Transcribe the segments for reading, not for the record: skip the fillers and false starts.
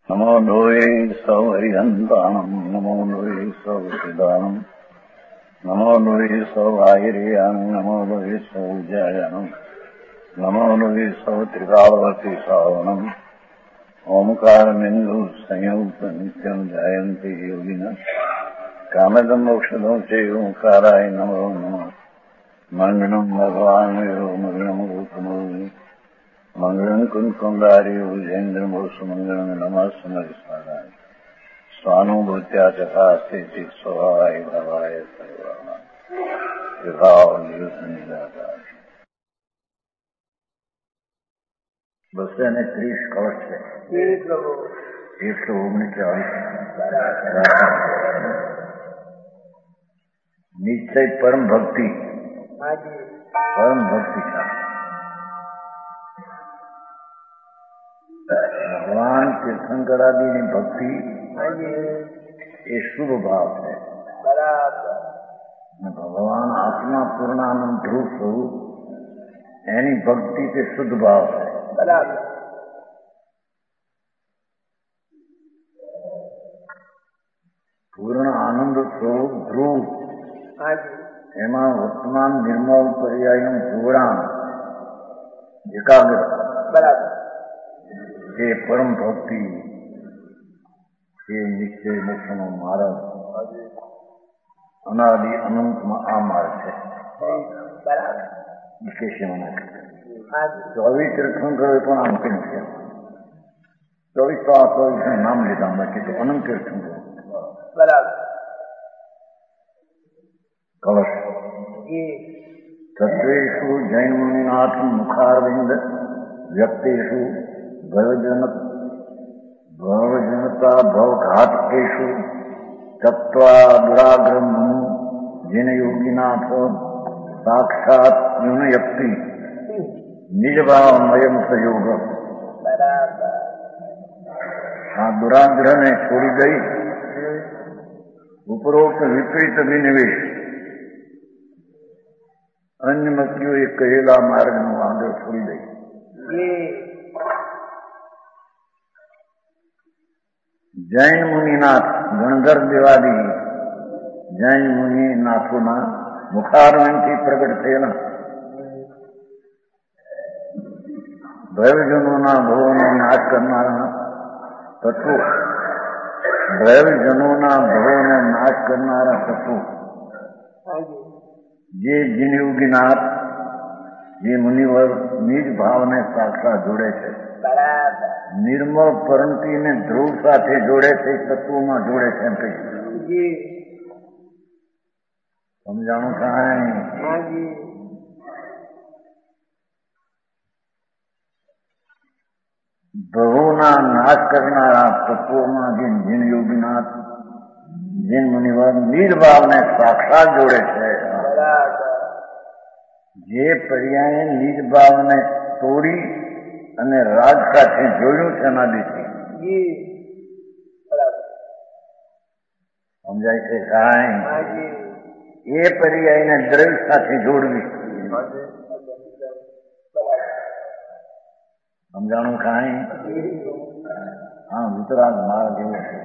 નમો લોહે સૌ હરિહંતાણમ નમો લોહે સૌ સિદ્ધાણમ નમો લોહે સૌ આયર્યાણ નમો લોહે સૌ જયાણમ નમો લોહે સૌ ત્રિકાળવતી શ્રાવણમ ઓમકાર બિંદુ સંયુક્ત નિત્યમ જયંતી યોગિના કામદમ મોક્ષદો છે ઓંકારાય નમો નમઃ મંગળમ ભગવાન મંગળમ રૂપમો મંગળમ કુંકુંદારી ઉજેન્દ્રમો સુમંગળમ નમઃ સમરિસ્મરાય સ્વાનુભૂત્યા ચકાસ્તે સ્વભાવાય ભવાય સર્વાના વિભાવ નિદાતા 230 કળશ છે. 139 નિશ્ચય પરમ ભક્તિ. પરમ ભક્તિ ભગવાન તીર્થંકરાદીની ભક્તિ એ શુભ ભાવ છે. ભગવાન આત્મા પૂર્ણાનંદ ધ્રુવ સ્વરૂપ એની ભક્તિ તે શુદ્ધ ભાવ છે. પૂર્ણ આનંદ સ્વરૂપ ધ્રુવ એમાં વર્તમાન નિર્મળ પર્યાયનું જોડાણ એકાગ્ર એ પરમ ભક્તિ એ નિશ્ચય મોક્ષનો માર્ગ અનાદિ અનંતમાં આ માર્ગ છે. વિશેષમાં 24 તીર્થંકરોએ પણ આમ કેમ છે. 24 નામ લીધા બાકી તો અનંત તીર્થંકરો કળશ તત્વેષુ જૈન મુનિનાથ મુખારવિંદ વ્યક્તિષુ ભવજનતા ભવઘાતકેષુ તત્વા દુરાગ્ર મુનિ જેન યોગીનાથ સાક્ષાત યુનયક્તિ નિજભાવમયમ સયોગ. આ દુરાગ્રહને છોડી દઈ ઉપરોક્ત વિપરીત અભિનિવેશ અન્ય મતીઓએ કહેલા માર્ગનો આગળ છોડી દઈ જૈન મુનિનાથ ગણધર દેવાદી જૈન મુનિનાથોના મુખારવિંદથી પ્રગટ થયેલા ભયજનોના ભવોનો નાશ કરનારા તત્વો ભયજનોના ભવોનો નાશ કરનારા તત્વો જે જીનયોગીનાથ જે મુનિવર નિજ ભાવને સાક્ષાત જોડે છે, નિર્મળ પરંતીને ધ્રુવ સાથે જોડે છે, તત્વોમાં જોડે છે એમ કહી સમજાણું થાય. ભવોના નાશ કરનારા તત્વોમાં જે જીન યોગીનાથ જીન મુનિવર નિજ ભાવને સાક્ષાત જોડે છે, જે પર્યાય નિજ ભાવને તોડી અને રાગ સાથે જોડ્યું છે અનાદિથી સમજાય છે કાંઈ. એ પર્યાયને દ્રવ્ય સાથે જોડવી સમજાણું કાંઈ. હા વિતરાગ માર્ગ એવો છે.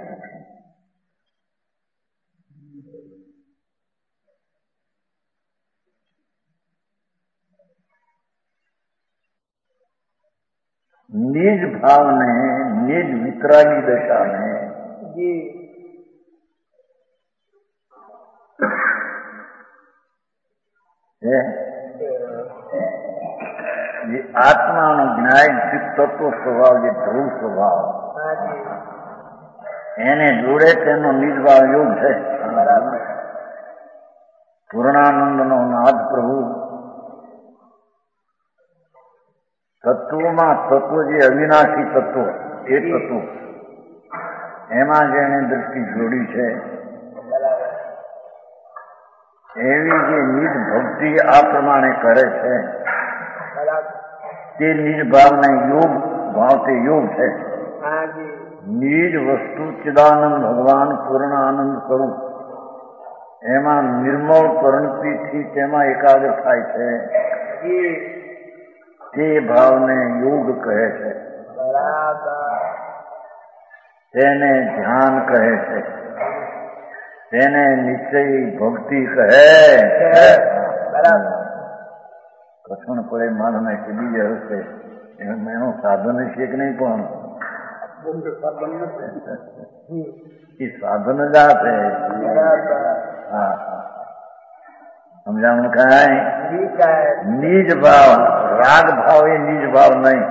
નિજ ભાવને નિજ વિતરાગી દશાને જે આત્માનો જ્ઞાયચિત તત્વ સ્વભાવ જે ધ્રુવ સ્વભાવ એને જોડે તેનો નિજ ભાવ યોગ છે. પૂર્ણાનંદનો નાથ પ્રભુ તત્વોમાં તત્વ જે અવિનાશી તત્વ એ તત્વ એમાં જેને દૃષ્ટિ જોડી છે એવી જે નિજ ભક્તિ આ પ્રમાણે કરે છે તે નિજ ભાવને યોગ ભાવ તે યોગ છે. નિજ વસ્તુ ચિદાનંદ ભગવાન પૂર્ણ આનંદ સ્વરૂપ એમાં નિર્મળ પરંતીથી તેમાં એકાગ્ર થાય છે તે ભાવને યોગ કહે છે. તેને ધ્યાન કહે છે, તેને નિશ્ચય ભક્તિ કહે. કઠણ પડે માણસને કે બીજે હશે એનું સાધન છે કે નહીં, પણ એ સાધન જ આપે. હા, સમજાણું કાંઈ? નિજ ભાવ, રાગ ભાવ એ નિજ ભાવ નહીં.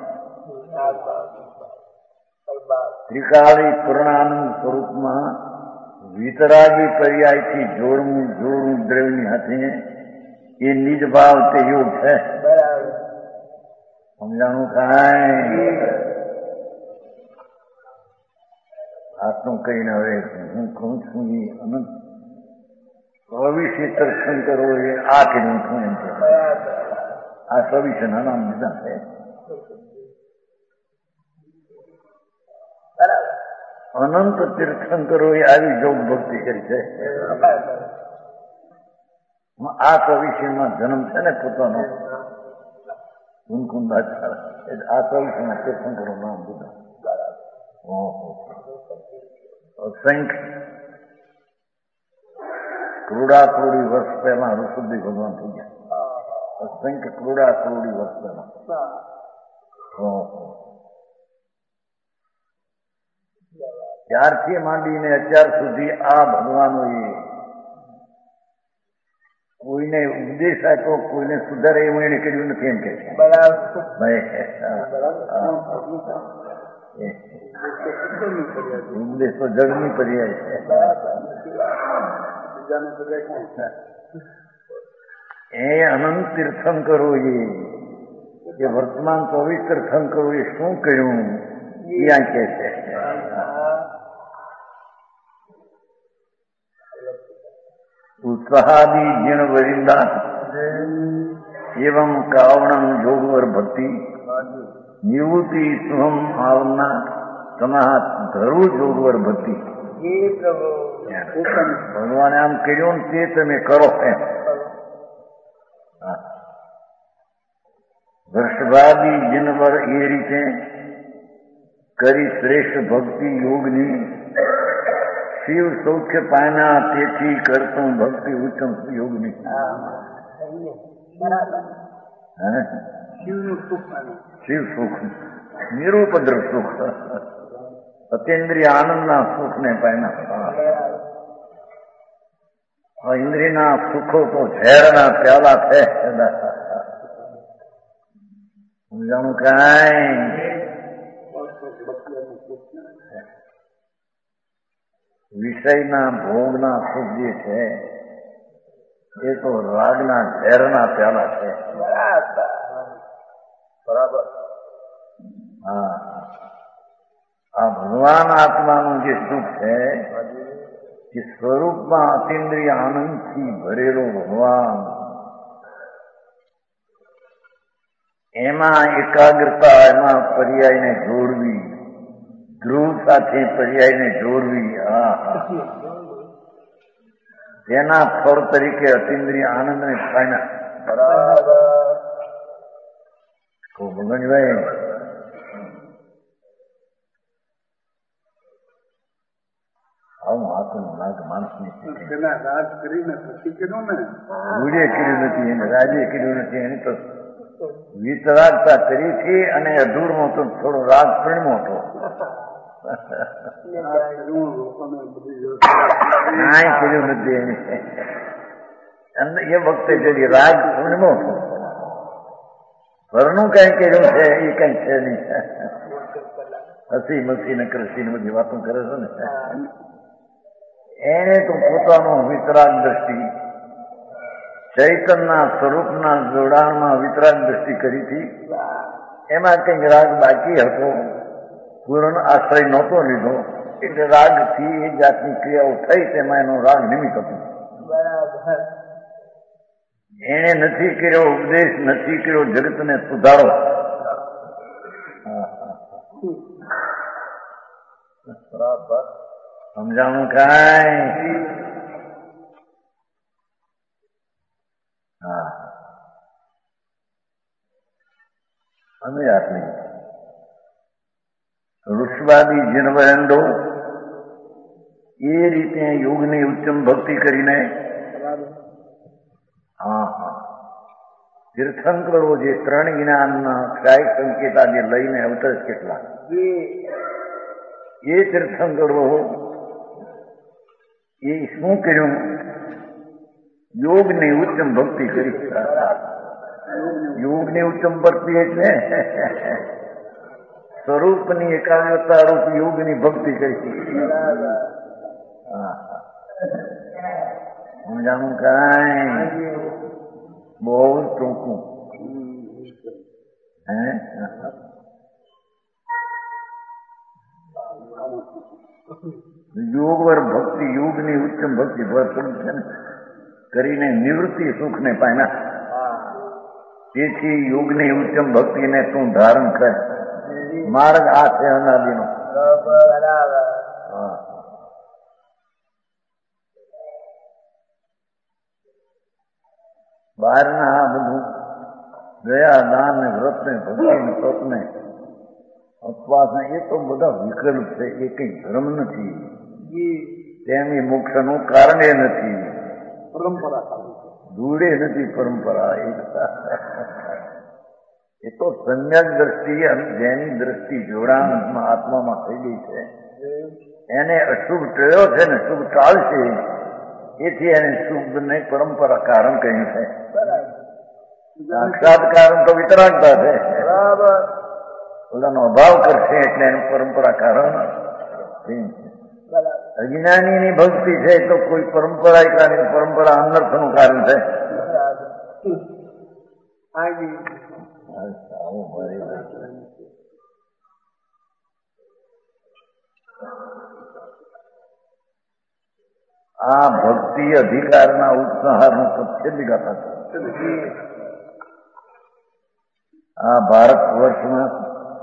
ત્રિકાળી પૂર્ણાનંદ સ્વરૂપમાં વિતરાગી પર્યાયથી જોડવું દ્રવ્યની હાથે એ નિજ ભાવ તે યોગ છે. સમજાણું કાંઈ? આટલું કહીને હવે હું કહું છું એ અનંત ભવિષ્ય દર્શન કરો એ આ કીધું છું એમ છે. આ ભવિષ્યના નામ લીધા છે. અનંત તીર્થંકરો એ આવી જોગ ભક્તિ કરી છે. આ ભવિષ્યમાં જન્મ છે ને પોતાનો કુંકુંદાચાર, આ ભવિષ્યના તીર્થંકરો નામ લીધા. અસંખ્ય કરોડી વર્ષ પહેલા ઋષભદેવ ભગવાન થઈ ગયા. અસંખ્ય કરોડી વર્ષ પહેલા. ત્યારથી માંડીને અત્યાર સુધી આ ભગવાનોએ કોઈને ઉપદેશ આપ્યો, કોઈને સુધારે એવું એને કર્યું નથી એમ કે છે. ઉપદેશ તો જગની પર્યાય છે. એ અનંત તીર્થંકરો એ વર્તમાન 24 તીર્થંકરો એ શું કહ્યું ત્યાં કે છે. ઉત્સાહાદી જીણ વરિંદા એવं કાવણમ જોગવર ભક્તિ નિવૃત્તિ સુહમ આવના તમા ધરું જોગવર ભક્તિ. ભગવાને આમ કર્યું ને તે તમે કરો એમ. વર્ષવાદી જીનવર એ રીતે કરી શ્રેષ્ઠ ભક્તિ યોગની શિવ સૌખ્ય પામ્યા તેથી કરતું ભક્તિ ઉત્તમ યોગની. શિવ સુખ, નિરુપદ્ર સુખ, અતેન્દ્રિય આનંદના સુખને પામ્યા. ઇન્દ્રિયના સુખો તો ઝેરના પ્યાલા છે. સમજાણું કાંઈ? વિષયના ભોગના સુખ જે છે એ તો રાગના ઝેરના પ્યાલા છે. બરાબર. હા, આ ભગવાન આત્માનું જે સુખ છે એ સ્વરૂપમાં અતિન્દ્રિય આનંદથી ભરેલો ભગવાન, એમાં એકાગ્રતા, એમાં પર્યાયને જોડવી, ધ્રુવ સાથે પર્યાયને જોડવી. તેના ફળ તરીકે અતિન્દ્રિય આનંદને પામ્યા. બરાબર. ભગવાનભાઈ આવું હાથનું નાગ માણસની રાજ કરીને પછી કર્યું ને, ગુડે કર્યું નથી એને, રાજે કર્યું નથી એને, તો વિતરાગતા કરી હતી અને અધૂરનો તો થોડો રાગ પ્રેમો હતો. કાંઈ કર્યું નથી એને. એ વખતે જડી રાગ પૂર્ણિમો હતો. ઘરનું કઈ કર્યું છે એ કઈ છે નહીં. હસી મસી ને કૃષિ ને બધી વાતો કરે છે ને. એને તો પોતાનો વિતરાગ દ્રષ્ટિ, ચૈતનના સ્વરૂપના જોડાણમાં વિતરાગ દ્રષ્ટિ કરી હતી. એમાં કંઈક રાગ બાકી હતો, પૂર્ણ આશ્રય નહોતો લીધો, એટલે રાગથી એ જાતની ક્રિયાઓ થઈ, તેમાં એનો રાગ નિમિત્ત હતો. એને નથી કર્યો ઉપદેશ, નથી કર્યો જગતને સુધારો. સમજાણું કાંઈ? હા, અમે આટલી ઋષવાદી જીનવયંડો એ રીતે યોગની ઉત્તમ ભક્તિ કરીને તીર્થંકરો જે 3 જ્ઞાનના ક્ષાય સંકેતા જે લઈને અવતર કેટલા એ તીર્થંકરો એ શું કર્યું? યોગની ઉત્તમ ભક્તિ કરી. યોગની ઉત્તમ ભક્તિ એટલે સ્વરૂપની એકાગ્રતા રૂપ યોગની ભક્તિ કરી. સમજાણું? કાંઈ બહુ ટૂંકું. યોગવર ભક્તિ, યોગની ઉત્તમ ભક્તિ છે ને કરીને નિવૃત્તિ સુખને પામ્યા. તેથી યોગની ઉત્તમ ભક્તિને તું ધારણ કર. માર્ગ આ છે અનાદિનો. બહારના આ બધું દયા, દાન ને વ્રત ને ભક્તિ ને તપ ને ઉપવાસ ને એ તો બધા વિકલ્પ છે. એ કઈ ધર્મ નથી. તેની મોક્ષનું કારણ એ નથી. પરંપરા દૂરે નથી. પરંપરા એ તો સમ્યક દ્રષ્ટિ અને જેની દ્રષ્ટિ જોડાણમાં આત્મામાં થઈ ગઈ છે એને અશુભ ટળ્યો છે ને શુભ ટાળશે. એથી એને શુભ ને પરંપરા કારણ કહ્યું છે. સાક્ષાત કારણ તો વિતરાગતા છે. પોતાનો અભાવ કરશે એટલે એનું પરંપરા કારણ. અજ્ઞાનીની ભક્તિ છે તો કોઈ પરંપરા કારણ, પરંપરા અનર્થનું કારણ છે. આ ભક્તિ અધિકારના ઉપસંહારનું છેલ્લી ગાથા છે. આ ભારત વર્ષમાં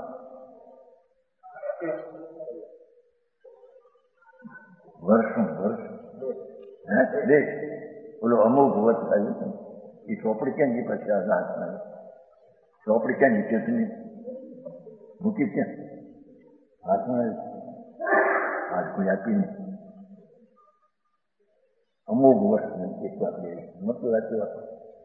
દેશ ઓલો અમુક વર્ષ આવ્યું એ ચોપડી ક્યાં ગઈ? પછી આ હાથમાં ચોપડી ક્યાં ગઈ? ચટણી મૂકી ક્યાં? હાથમાં હાથ કોઈ આપી નહીં. અમુક વર્ષ એક વાત મતલબ સાચી વાત.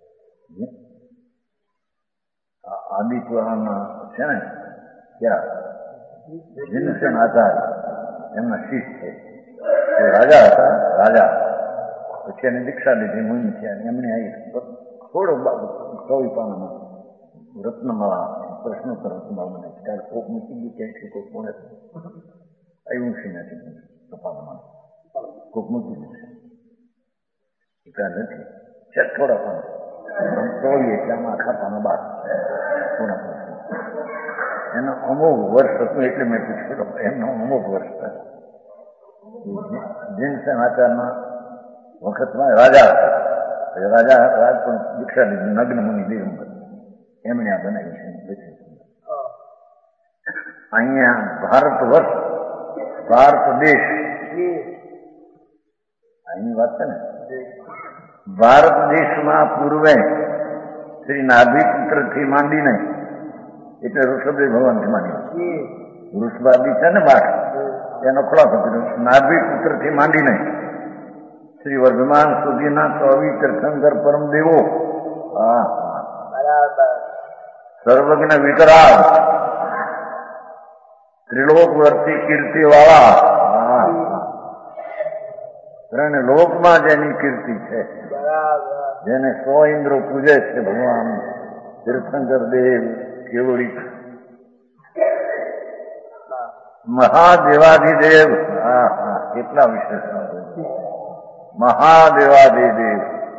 આદિ પુરાણના છે ને ત્યાં જીનસેન આચાર એમના શિષ્ય છે. એ રાજા હતા. રાજા પછી એને દીક્ષા લીધી. મુનિ થયા. એમણે આવી થોડો ચોવી પાનામાં રત્નમાં પ્રશ્નોત્તર રત્નમાં મને ત્યારે કોક મૂકી ગયું ક્યાંક કોક કોને આવ્યું છે નથી કપાળમાં કોક મૂકી દીધું છે નથી છે થોડા પાના ચોવીએ એટલે આમાં આખા પાના બાર થોડા પ્રશ્નો. એનો અમુક વર્ષ હતું એટલે મેં પૂછ્યું એમનો અમુક વર્ષ થાય. જીનસેન આચારના વખતમાં રાજા હતા. રાજા રાજ પણ દીક્ષા લીધી. નગ્ન મુનિ દિગંબર એમણે આ બનાવ્યું છે. અહીંયા ભારત વર્ષ, ભારત દેશ અહીંની વાત છે ને. ભારત દેશમાં પૂર્વે શ્રી નાભિપુત્ર થી માંડીને એટલે ઋષભદેવ ભગવાનથી માંડીને વૃષભાદી છે ને બાર એનો ખુલાસો કર્યો. નાભિપુત્ર થી માંડીને શ્રી વર્ધમાન સુધીના 24 તીર્થંકર પરમ દેવો, સર્વજ્ઞ વિતરાગ, ત્રિલોકવર્તી કીર્તિ વાળા, 3 લોકમાં જેની કીર્તિ છે, જેને 100 ઇન્દ્રો પૂજે છે ભગવાન તીર્થંકર દેવ કેવડી મહાદેવાધિદેવ. કેટલા વિશેષ મહાદેવાધિદેવ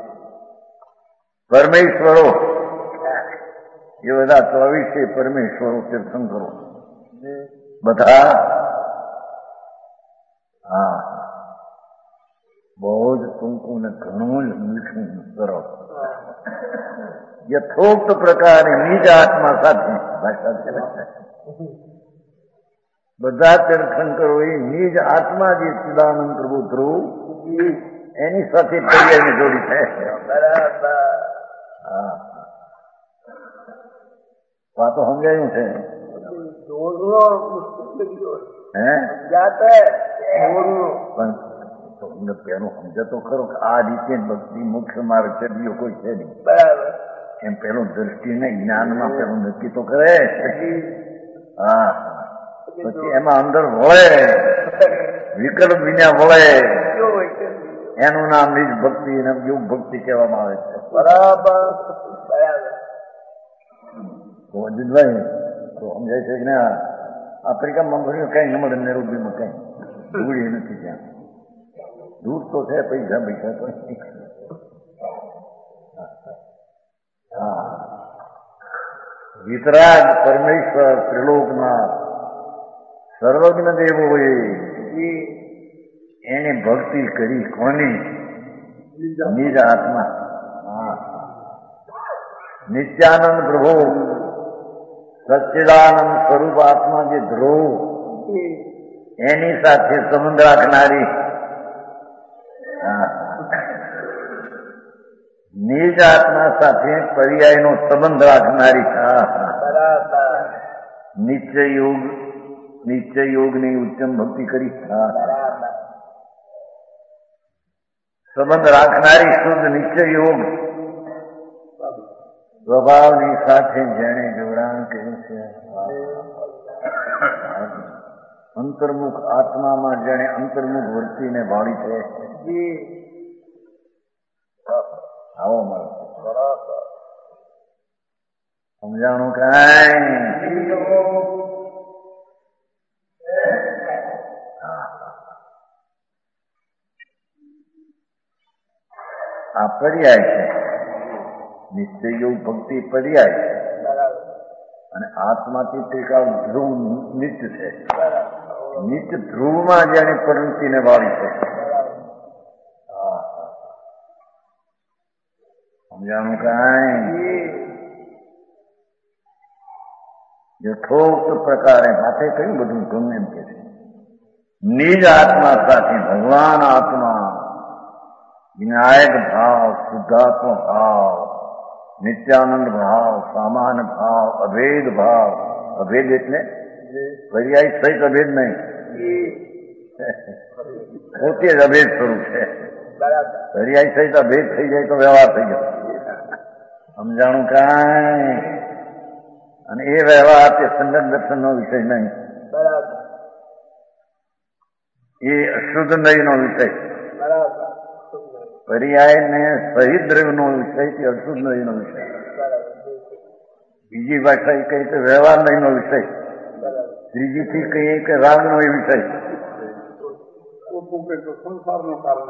પરમેશ્વરો એ બધા 24 પરમેશ્વરો તીર્થંકરો બધા. બહુ જ ટૂંકું ને ઘણું જ મીઠું સરળ યથોક્ત પ્રકારે નિજ આત્મા સાથે ભાષા છે. બધા તીર્થંકરો એ નિજ આત્મા જે સદાનંદ પ્રભુ ધ્રુવ એની સાથે પર્યાયની જોડી છે. વાતો સમજાયું છે. હે પણ પેલું સમજે તો ખરો કે આ રીતે ભક્તિ મુખ્ય માર્ગ છે, બીજો કોઈ છે નહીં. બરાબર. એમ પેલું દ્રષ્ટિ ને જ્ઞાનમાં પેલું નક્કી તો કરે. હા, પછી એમાં અંદર વળે, વિકલ્પ વિના વળે, એનું નામ નિજ ભક્તિ અને યોગ ભક્તિ કહેવામાં આવે છે. બરાબર બરાબર. તો અજીતભાઈ તો સમજાય છે કે ના, આફ્રિકામાં ભર્યું કઈ ન મળે, નેરોબીમાં કઈ ધૂળી નથી, ત્યાં દૂર તો છે, પૈસા પૈસા તો. હા, વિતરાગ પરમેશ્વર ત્રિલોકનાથ સર્વજ્ઞ દેવોએ એને ભક્તિ કરી કોની? નિજ આત્મા. હા, નિત્યાનંદ પ્રભુ સચ્ચિદાનંદ સ્વરૂપ આત્મા જે ધ્રુવ, એની સાથે સંબંધ રાખનારી, નિજ આત્મા સાથે પર્યાયનો સંબંધ રાખનારી. નિશ્ચય યોગની ઉત્તમ ભક્તિ કરી. સંબંધ રાખનારી શુદ્ધ નિશ્ચય યોગ સ્વભાવની સાથે જેણે જોડાણ કર્યું છે, અંતર્મુખ આત્મામાં જેણે અંતર્મુખ વૃત્તિને ભાળી છે, આવો મળે. સમજાણું કાંઈ? આ પર્યાય છે. નિશ્ચય યોગ ભક્તિ પર્યાય છે, અને આત્માથી ત્રિકાળ ધ્રુવ નિત્ય છે. નિત્ય ધ્રુવમાં જેની પરિણતિને વાળી છે. સમજાણું કાંઈ? યથોક્ત પ્રકારે માથે કયું બધું ગમે એમ કે છે. નિજ આત્મા સાથે ભગવાન આત્મા, વિનાયક ભાવ, શુદ્ધાત્મ ભાવ, નિત્યાનંદ ભાવ, સામાન ભાવ, અભેદ ભાવ. અભેદ એટલે પર્યાય સહિત અભેદ નહીં, પોતે જ અભેદ સ્વરૂપ છે. પર્યાય સહિત અભેદ થઈ જાય તો વ્યવહાર થઈ જાય. સમજાણું કાંઈ? અને એ વ્યવહાર તે સંગત દર્શનનો વિષય નહીં, એ અશુદ્ધ નયનો વિષય. પર્યાય ને સહિત દ્રવ્યનો વિષય તે અશુદ્ધ નયનો વિષય. બીજી ભાષા કહીએ તો વ્યવહાર નયનો વિષય, ત્રીજી થી કહીએ કે રાગનો એ વિષય. સંસારનો કારણ.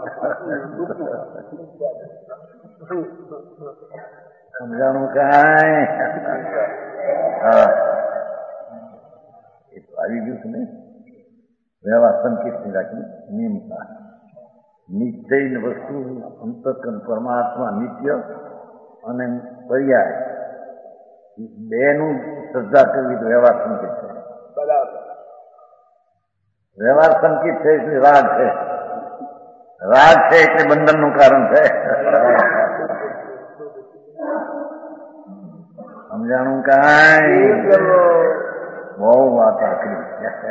સમજાણું કાંઈ? હા, એ તો આવી ગયું છે ને. વ્યવહાર સંકેતની રાખી નિયમતા. નિશ્ચય વસ્તુ અંતકરણ પરમાત્મા નિત્ય અને પર્યાય બેનું શ્રદ્ધા કરવી તો વ્યવહાર સંકેત છે. વ્યવહાર સંકેત છે એટલે રાગ છે. રાગ છે એટલે બંધનનું કારણ છે. સમજાણું કાંઈ? બહુ વાત આકરી.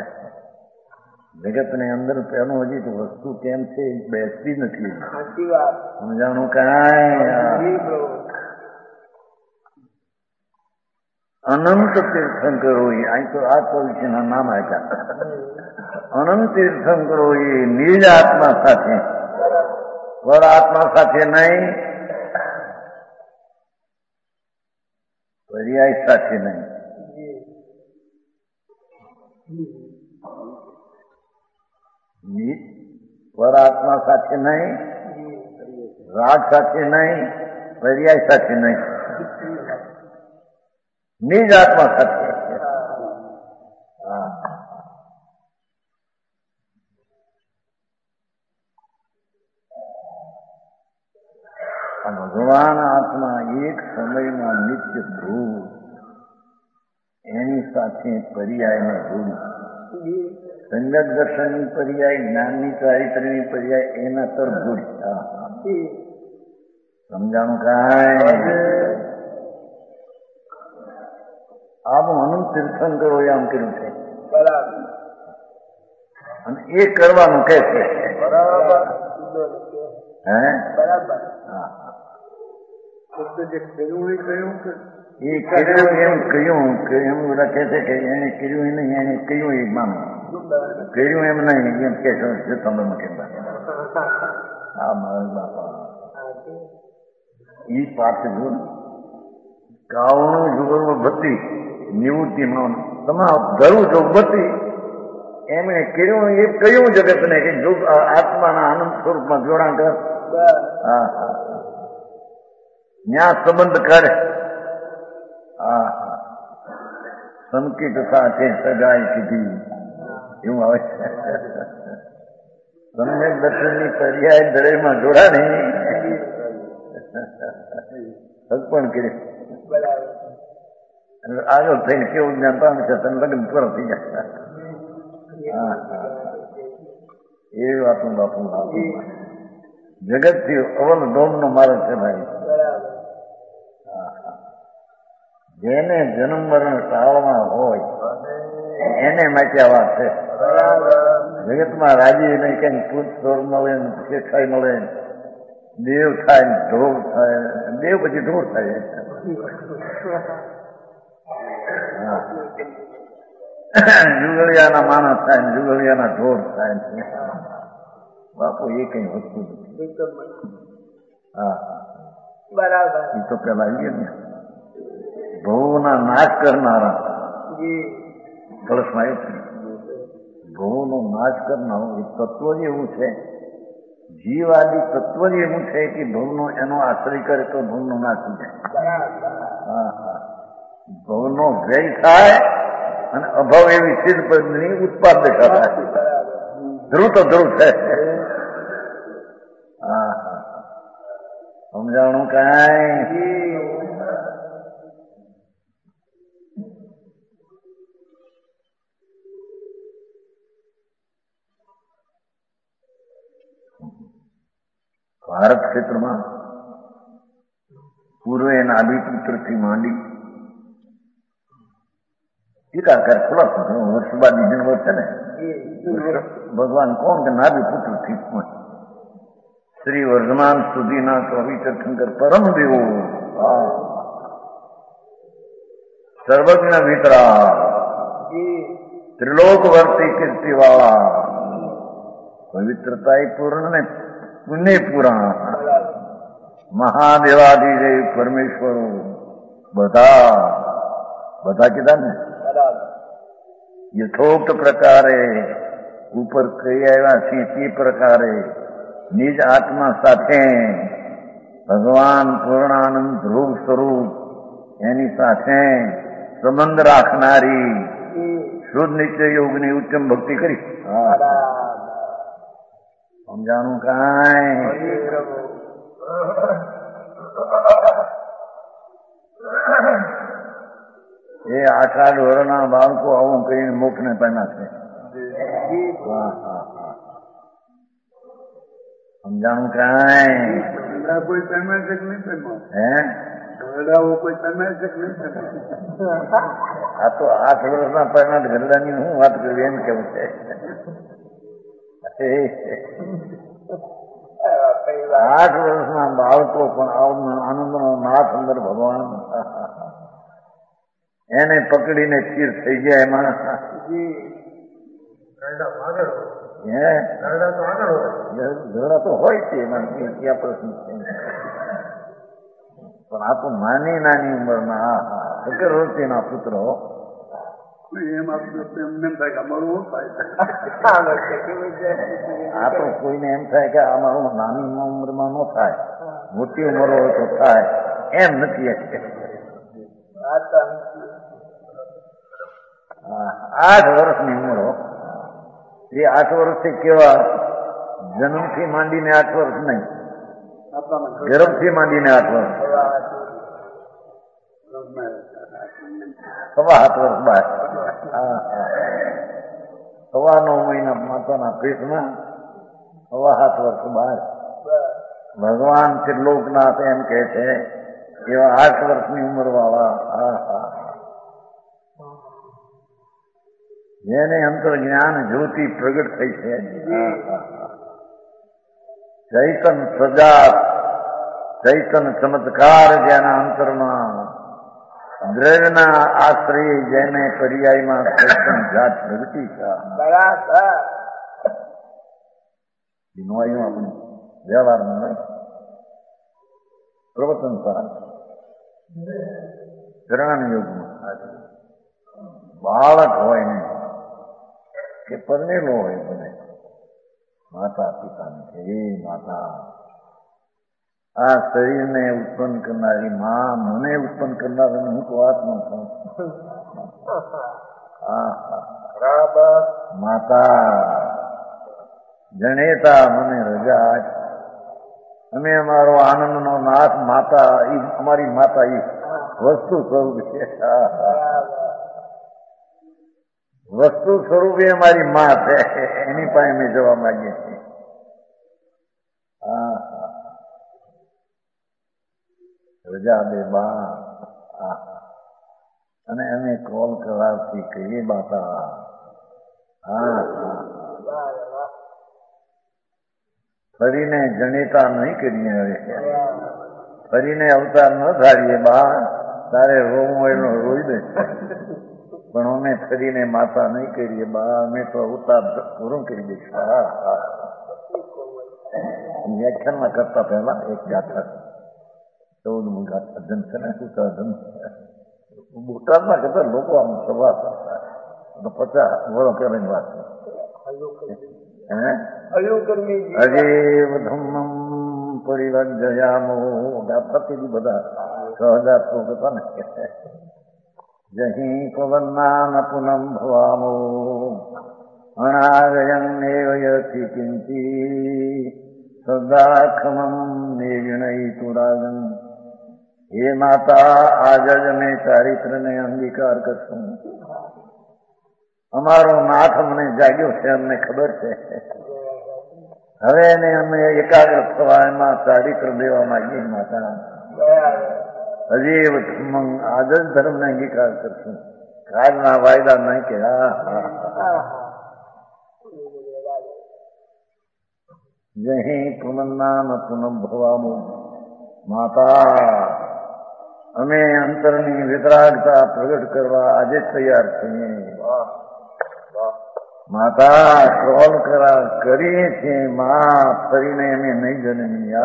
જગતની અંદર પેલું હજી તો વસ્તુ કેમ છે બેસતી નથી. સમજાણું કાંઈ? અનંત તીર્થંકરો અહીં તો આ પવિત્રના નામ આપ્યા. અનંત તીર્થંકરો એ નિજ આત્મા સાથે, પર આત્મા સાથે નહીં, પર્યાય સાથે નહીં. પર આત્મા સાથે નહીં, રાગ સાથે નહીં, પર્યાય સાથે નહીં, નિજ આત્મા સાથે. ભગવાન આત્મા એક સમયમાં નિત્ય ધ્રુવ, એની સાથે પર્યાયને જોડી. સંગત દર્શનની પર્યાય, જ્ઞાનની ચારિત્રની પર્યાય એના તરફ જોડી. સમજાણું કાંઈ? આમ અનંત તીર્થંકરો આમ કર્યું છે. અને એ કરવાનું કે છે. બરાબર હે બરાબર. હા જે કર્યું એ કહ્યું કે એ કર્યું એમ કહ્યું કે એમ બધા કહે છે કે એને કર્યું નહીં, એને કહ્યું એ માનો, કર્યું એમ નહીં એમ કે છે તમે મૂકી. હા મારા બાપા એ પાઠ જો ગાવણું જુગરનું ભક્તિ નિવૃત્તિમાં તમે ધરું છો ભક્તિ એમણે કર્યું એ કહ્યું જગતને કે જો આત્માના આનંદ સ્વરૂપમાં જોડાણ કર. હા હા ન્યા સંબંધ કરે. હા હા સંકિત સાથે સગાઈ કીધી એવું આવે છે. તમને દર્શનની પર્યાય દરેકમાં જોડાણી પણ કર્યું આગળ થઈને કેવું જ્ઞાન પામે છે તને લગ્ન પૂરો થઈ જાય. હા હા એ વાતનું બાપુ જગત થી અવલ ડોમ નો માર્ગ છે ભાઈ. જેને જન્મ મરણ ટાળમાં હોય એને માટે આ વાત છે. જગતમાં રાજી નહીં કઈ પૂત સ્વર મળે ને શેખાઈ મળે, દેવ થાય ને ઢોર થાય, દેવ પછી ઢોર થાય. જુગલિયાના માણસ થાય ને જુગલિયાના ઢોર થાય. બાપુ એ કઈ વસ્તુ નથી. હા બરાબર. એ તો પેલા આવીએ ને ભવના નાશ કરનારા કળશમાં આવ્યું. ભવનો નાશ કરનારો એ તત્વ જ એવું છે, જીવાદી તત્વ જ એવું છે કે ભવનો એનો આશ્રય કરે તો ભવનો નાશ થઈ જાય. હા હા ભવનો વ્યય થાય અને અભાવ એવી સિદ્ધ પદની ઉત્પાદક થાય. ધ્રુવ તો ધ્રુવ છે. હા હા સમજાણું કાંઈ. ભારત ક્ષેત્રમાં પૂર્વે એના આદિપુત્રથી માંડી ટીકાકાર ખુલાસો વર્ષ બાદ જન્મ છે ને ભગવાન કોણ કે નાદિપુત્રથી શ્રી વર્ધમાન સુધીના પવિત્ર શંકર પરમ દેવો સર્વજ્ઞ વિતરા ત્રિલોકવર્તી કીર્તિવાળા પવિત્રતા પૂર્ણ ને પુણ્ય પુરાણ મહાદેવાધિદેવ પરમેશ્વરો બધા કીધા ને યથોક્ત પ્રકારે ઉપર કહી આવ્યા છે તે પ્રકારે નિજ આત્મા સાથે ભગવાન પૂર્ણાનંદ ધ્રુવ સ્વરૂપ એની સાથે સંબંધ રાખનારી શુદ્ધ નિત્ય યોગની ઉત્તમ ભક્તિ કરી. સમજાણું કાંઈ. એ 8 વર્ષના બાળકો આવું કરીને મોક્ષને પામ્યા છે. હા હા હા સમજાણું કાંઈ. કોઈ પામ્યા છે કે નહીં પામ્યા? હે ગરડાઓ કોઈ પામ્યા છે કે નહીં પામ્યા? આ તો 8 વર્ષના પામ્યા ગરડાની હું વાત કરવી એમ કેવું છે. 8 વર્ષના બાળકો પણ આનંદનો નાથ અંદર ભગવાન એને પકડીને સ્થિર થઈ ગયા. એમાં ઘરડા તો હોય છે એમાં ક્યાં પ્રશ્ન છે. પણ આ તો નાની ઉંમરના ચક્રવર્તીના પુત્રો આ તો કોઈને એમ થાય કે આમાં નાની ઉંમરમાં ન થાય, મોટી ઉંમર હોય તો થાય એમ નથી. 8 વર્ષની ઉંમરો એ 8 વર્ષથી કેવા જન્મથી માંડીને 8 વર્ષ નહીં, ગર્ભથી માંડીને 8 વર્ષ, 7 વર્ષ બાદ 9 મહિના માતાના પેટમાં 7 વર્ષ બાદ ભગવાન ત્રિલોકનાથ એમ કે છે એવા 8 વર્ષની ઉંમર વાળા જેને અંતર જ્ઞાન જ્યોતિ પ્રગટ થઈ છે, ચૈતન સજા ચૈતન ચમત્કાર જેના અંતરમાં દ્રવ્યના આશ્રય જેને પર્યાયમાં ચૈતન જાત પ્રગટી છે. આપણે વ્યવહારમાં નહીં, પ્રવચન સારા ચરણ યોગમાં બાળક હોય ને કે પરણેલો હોય, મને માતા પિતાને કે હે માતા, આ શરીરને ઉત્પન્ન કરનારી માં, મને ઉત્પન્ન કરનારી હું તો આત્મા છું. માતા જણેતા મને રજા, અમે અમારો આનંદનો નાથ માતા, અમારી માતા એ વસ્તુ સ્વરૂપ છે. વસ્તુ સ્વરૂપે અમારી માં છે, એની પાસે અમે જવા માંગીએ છીએ. રજા દે બા, અને અમે કોલ કરાવતી કહીએ બાપા. ફરીને જણેતા નહીં કરીએ, હવે ફરીને અવતાર ન ધારીએ બા, તારે રોવું એનો રોઈ દે, પણ અમે ફરીને માતા નહીં કરીએ બા, અમે તો અવતાર પૂરું કરી દઈશું. વ્યાખ્યાનમાં કરતા પહેલા એક ગાથા 14મું ગાથા અધન છે ને, શું અધન બોટાદમાં કરતા લોકો આમ સભા કરતા 50 વર્ષ કરીને વાત અજેવ ધમ્મમ પરિવર્જયામો ગાથાથી બધા 6000 શ્લોક હતા ને. જહી પવન્નાન પુનમ ભવામો અણાગયં નેવયતિ કિંચી સદાખમમ નિર્ણયિતુ રાજન. હે માતા, આજ જ અમે ચારિત્રને અંગીકાર કરશું. અમારો નાથ મને જાગ્યો છે, અમને ખબર છે. હવે એને અમે એકાગ્ર થવા એમાં ચારિત્ર દેવા માંગીએ માતા. હજી આજ જ ધર્મને અંગીકાર કરશું, કાલના વાયદા નહીં કે જહી પુનઃ પુનઃ ભવામો. માતા, અમે અંતરની વિતરાગતા પ્રગટ કરવા આજે તૈયાર છીએ. માતા, ક્રોલ કરીએ છીએ માં, ફરીને અમે નહીં જન્મી.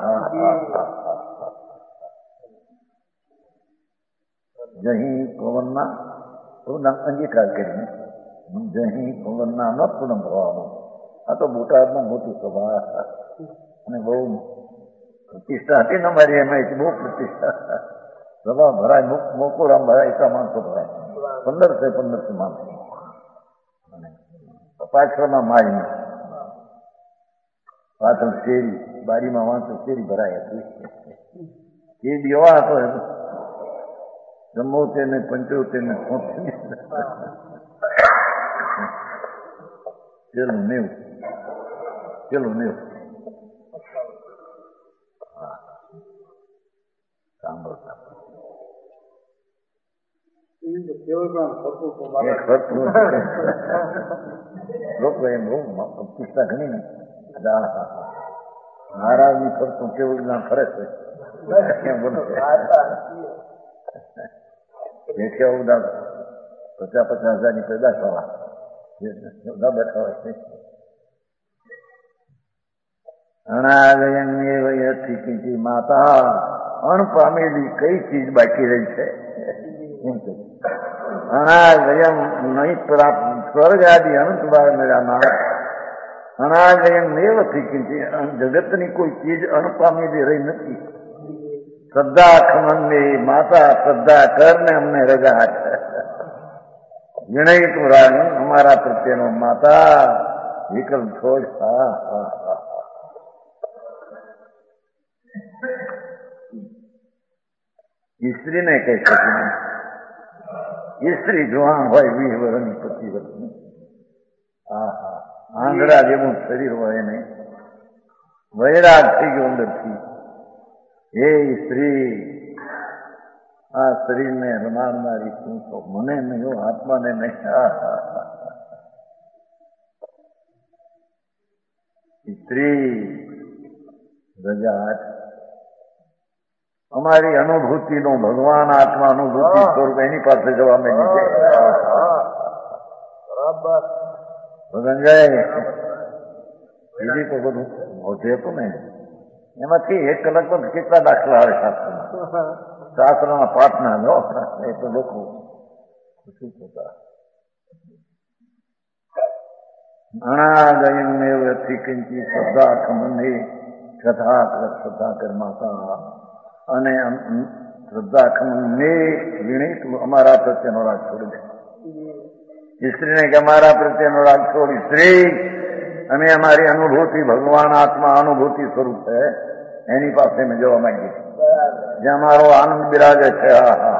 જહી પવનના અંગીકાર કરીને જહી પવનના ન પૂર્ણ ભવાનું. આ તો બોટાદમાં મોટી સભા અને બહુ પ્રતિષ્ઠા હતી ને અમારી, એમાં બહુ પ્રતિષ્ઠા. સભા ભરાય, મોકોરામ ભરાય, એટલા માણસો ભરાય, 1500 માણસો. પાછળમાં મારી પાછળ શેરી, બારીમાં વાંચો શેરી ભરાય હતી. એ દેવા હતો 74 ને 75 ને 90. સાંભળતા લોકો એમ બહુ પુસ્તક ઘણી ને મહારાજની ફરતું કેવું ના ફરે છે. બધા 50,000 ની પેદાશ વાળા બધા બેઠા હોય છે. અણાગયન માતા, અણપામેલી કઈ ચીજ બાકી રહી છે? અણાગયમ નહીં પ્રાપ્ત સ્વર્ગ આદિ અનંત વાર મેળામાં અણાગયમ નેવ થી જગતની કોઈ ચીજ અણપામેલી રહી નથી. શ્રદ્ધા ખમનને માતા, શ્રદ્ધા કરને અમને રજા છે. વિનય પુરાણ અમારા પ્રત્યેનો માતા વિકલ્પ છોડ. સ્ત્રીને કહી શકીએ, સ્ત્રી જોવાણ હોય 20 વર્ષની 25 વર્ષની, આંધળા જેવું શરીર હોય નહીં, વૈરાગ થઈ ગયો અંદરથી. હે સ્ત્રી, આ શરીરને રમાડનારી તું તો મને નહીં, આત્માને નહીં. સ્ત્રી રજા અમારી અનુભૂતિનો ભગવાન આત્મા અનુભૂતિ સ્વરૂપ એની પાસે જવા માંડી છે. બરાબર ભગવાન બીજી તો બધું મોજે હતું ને એમાંથી 1 કલાકમાં કેટલા દાખલા આવે શાસ્ત્રમાં, શાસ્ત્રના પાઠના જો એ તો લોકો શું થતા અણાગયમેવથી કિંચી શ્રદ્ધાખમને કથા શ્રદ્ધા કર્માતા અને શ્રદ્ધાખમને વિણીત અમારા પ્રત્યેનો રાગ છોડી દે. સ્ત્રીને કે અમારા પ્રત્યેનો રાગ છોડી સ્ત્રી અમે અમારી અનુભૂતિ ભગવાન આત્મા અનુભૂતિ સ્વરૂપ છે એની પાસે અમે જવા માંગીએ જે અમારો આનંદ બિરાજે છે.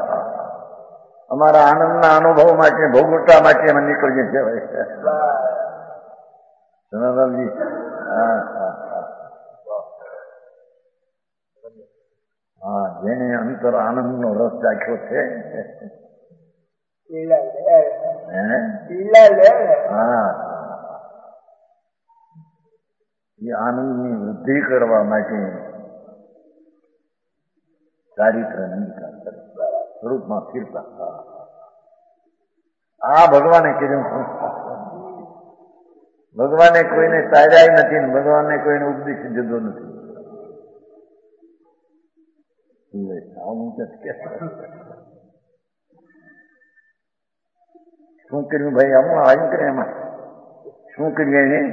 અમારા આનંદના અનુભવ માટે ભોગવટા માટે અમે નીકળીએ છીએ. જનાર્દનજી હા જેને અંતર આનંદનો રસ ચાખ્યો છે હા એ આનંદની વૃદ્ધિ કરવા માટે ચારિત્રનો વિકાસ કરે સ્વરૂપમાં સ્થિરતા. આ ભગવાને કીધું ભગવાને કોઈને તાર્યા નથી ને ભગવાનને કોઈને ઉપદેશ દીધો નથી. શું કર્યું ભાઈ આવું આવ્યું કરે એમાં શું કર્યું એને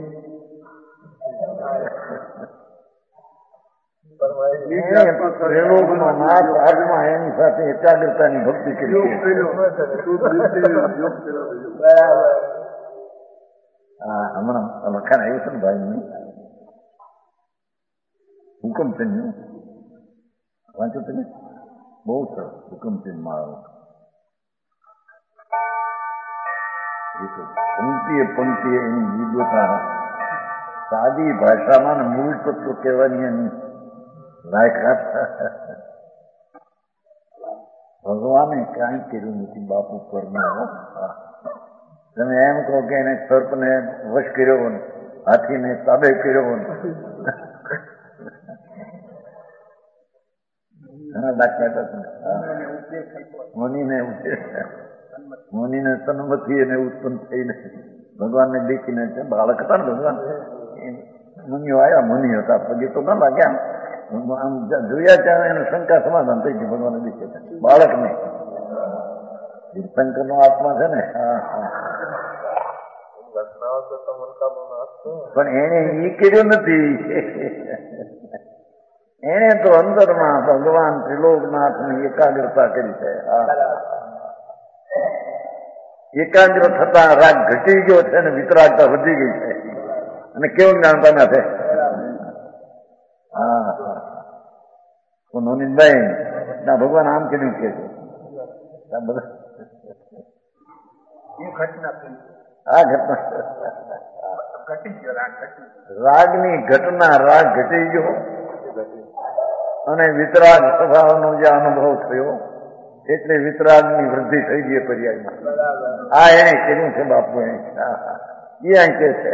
નાથ આત્મા એની સાથે એકાગ્રતાની ભક્તિ કરી. હા હમણાં લખાણ આવ્યું છે ને ભાઈ હુકમચંદ નું વાંચો તમે બહુ સરસ હુકમચંદ મારો પંક્તિએ એની વિદ્વતા સાદી ભાષામાં મૂળ તત્વ કહેવાની એની લાયકાત. ભગવાને કાંઈ કર્યું નથી બાપુ પરનો. તમે એમ કહો કે એને સર્પને વશ કર્યો ને હાથીને તાબે કર્યો ને ઘણા દાખલા મુનિને સન્મતિ એને ઉત્પન્ન થઈને ભગવાનને દેખીને છે બાળક હતા ને ભગવાન મુનિઓ આવ્યા મુનિ હતા પછી તો ના લાગ્યા આમ જોયા ત્યાં એને શંકા સમાધાન થઈ ગયું ભગવાનને દેખે બાળક નહીં તીર્થંકર નો આત્મા છે ને. પણ એને એ કર્યું નથી. એને તો અંદરમાં ભગવાન ત્રિલોકનાથની એકાગ્રતા કરી છે. એકાગ્ર થતા રાગ ઘટી ગયો છે ને વિતરાગતા વધી ગઈ છે અને કેવું જાણતા નથી. હા નોનીનભાઈ ના ભગવાન આમ કર્યું કે બધા આ ઘટના રાગની ઘટના રાગ ઘટી ગયો અને વિતરાગ સ્વભાવનો જે અનુભવ થયો એટલે વિતરાગની વૃદ્ધિ થઈ ગઈ પર્યાયમાં. આ એને કર્યું છે બાપુ એ અહીં કે છે.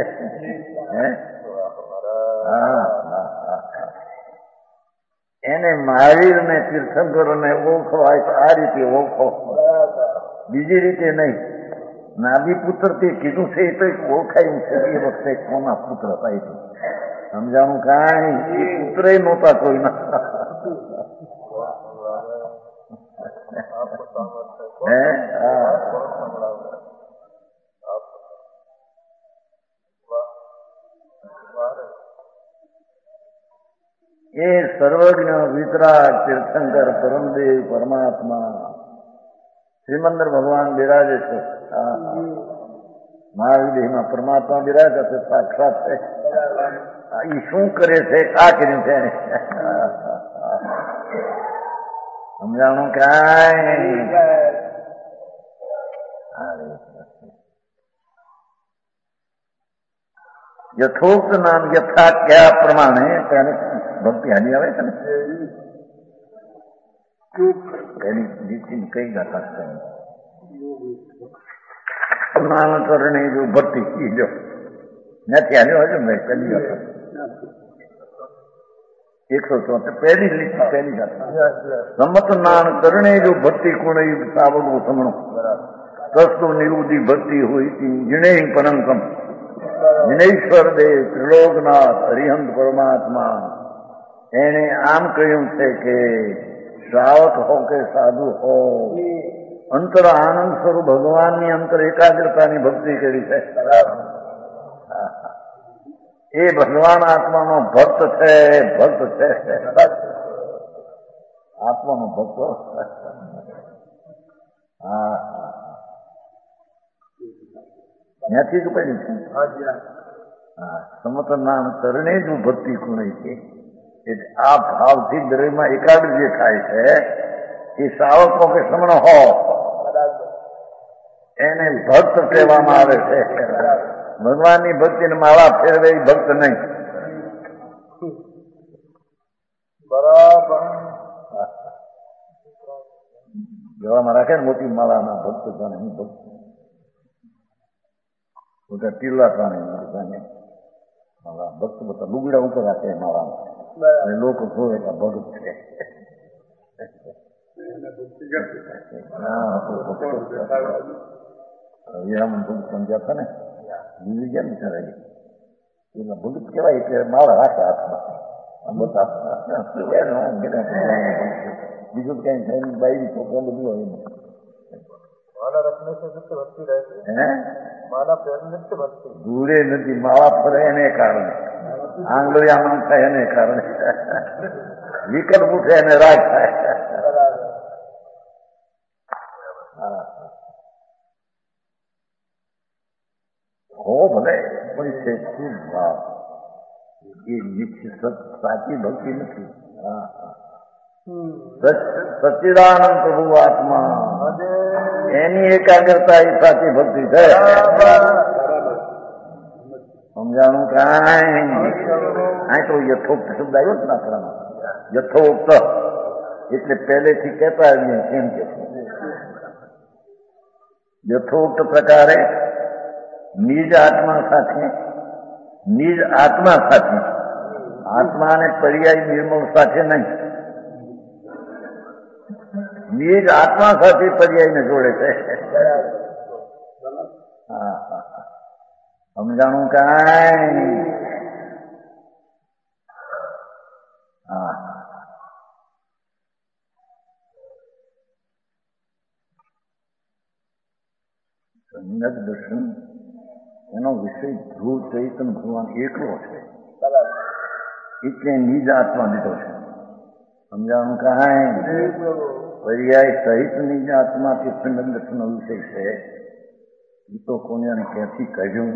એને મહાવીર ને તીર્થંકરોને ઓળખવાય તો આ રીતે ઓળખો બીજી રીતે નહીં. નાભી પુત્ર તે કીધું છે એ તો ઓળખાયું છે એ વખતે કોના પુત્ર થાય છે સમજાણું કાંઈ એ પુત્ર નહોતા કોઈના. એ સર્વજ્ઞ વિતરાગ તીર્થંકર પરમદેવ પરમાત્મા શ્રીમંદર ભગવાન બિરાજે છે. મહાવિદેહમાં પરમાત્મા બિરાજે છે સાક્ષાત છે. એ શું કરે છે આ કર્યું છે સમજાણું કાંઈ. યથોક્ત નામ યથા કયા પ્રમાણે તેને ભક્તિ હાની આવે છે ને એની રીતિ કઈ ગાતા છે પ્રમાણ કરણે જો ભક્તિ જો નથી આવ્યો હજુ મેં પહેલી વાત 174 પહેલી લીટી પહેલી વાત સંમત નાન કરણે જો ભક્તિ ગુણ સાવગો સમણો તસ્તુ નિરુદ્ધિ ભક્તિ હોય જીણે પરંકમ વિનયેશ્વર દેવ ત્રિલોકનાથ હરિહંત પરમાત્મા એને આમ કહ્યું છે કે શ્રાવક હો કે સાધુ હો અંતર આનંદ સ્વરૂપ ભગવાનની અંતર એકાગ્રતાની ભક્તિ કરી છે એ ભગવાન આત્માનો ભક્ત છે આત્માનો ભક્ત હા ત્યાંથી જ પડ્યું છે હા સમત નામ કરણે જ ભક્તિ કુણી છે એટલે આ ભાવથી દરેકમાં એકાગ્ર જે થાય છે એ શ્રાવકો કે સમણ હો એને ભક્ત કહેવામાં આવે છે ભગવાનની ભક્તિને માળા ફેરવે ભક્ત નહીં બરાબર ગળામાં રાખે ને મોટી માળાના ભક્ત જાણે હું ભક્ત મોટા ટીલા જાણે માળા ભક્ત બધા લુગડા ઉપર રાખે માળામાં અને લોકો જોવે કે ભગત છે વિરામન ભગત સમજ્યા હતા ને બીજું કેમ વિચારાય એના ભગત કહેવાય કે માળા રાખે હાથમાં બીજું કઈ થાય બાઈ છોકરા બધું હોય દૂરે નથી માળા ફરે એને કારણે આંગળિયામાં થાય એને કારણે વિકલ્પ ઉઠે એને રાગ થાય હો ભલે પણ શૈક્ષિક ભાવ એ સાચી ભક્તિ નથી સચ્ચિદાનંદ પ્રભુ આત્મા એની એકાગ્રતા એ સાચી ભક્તિ છે સમજાણું કાંઈ આ તો યથોક્ત શબ્દ આવ્યો જ ના કરવાનો યથોક્ત એટલે પહેલેથી કહેતા આવીએ કેમ કે યથોક્ત પ્રકારે નિજ આત્મા સાથે આત્માને પર્યાય નિર્મળ સાથે નહીં નિજ આત્મા સાથે પર્યાયને જોડે છે સમજાણું કાંઈ સંગત દર્શન એનો વિષય ધ્રુવ ચૈતન ભગવાન એકલો છે એટલે નિજ આત્મા લીધો છે સમજાણું કાંઈ પર્યાય સહિત નિજ આત્માથી સંગત દર્શનનો વિષય છે એ તો કોને ક્યાંથી કહ્યું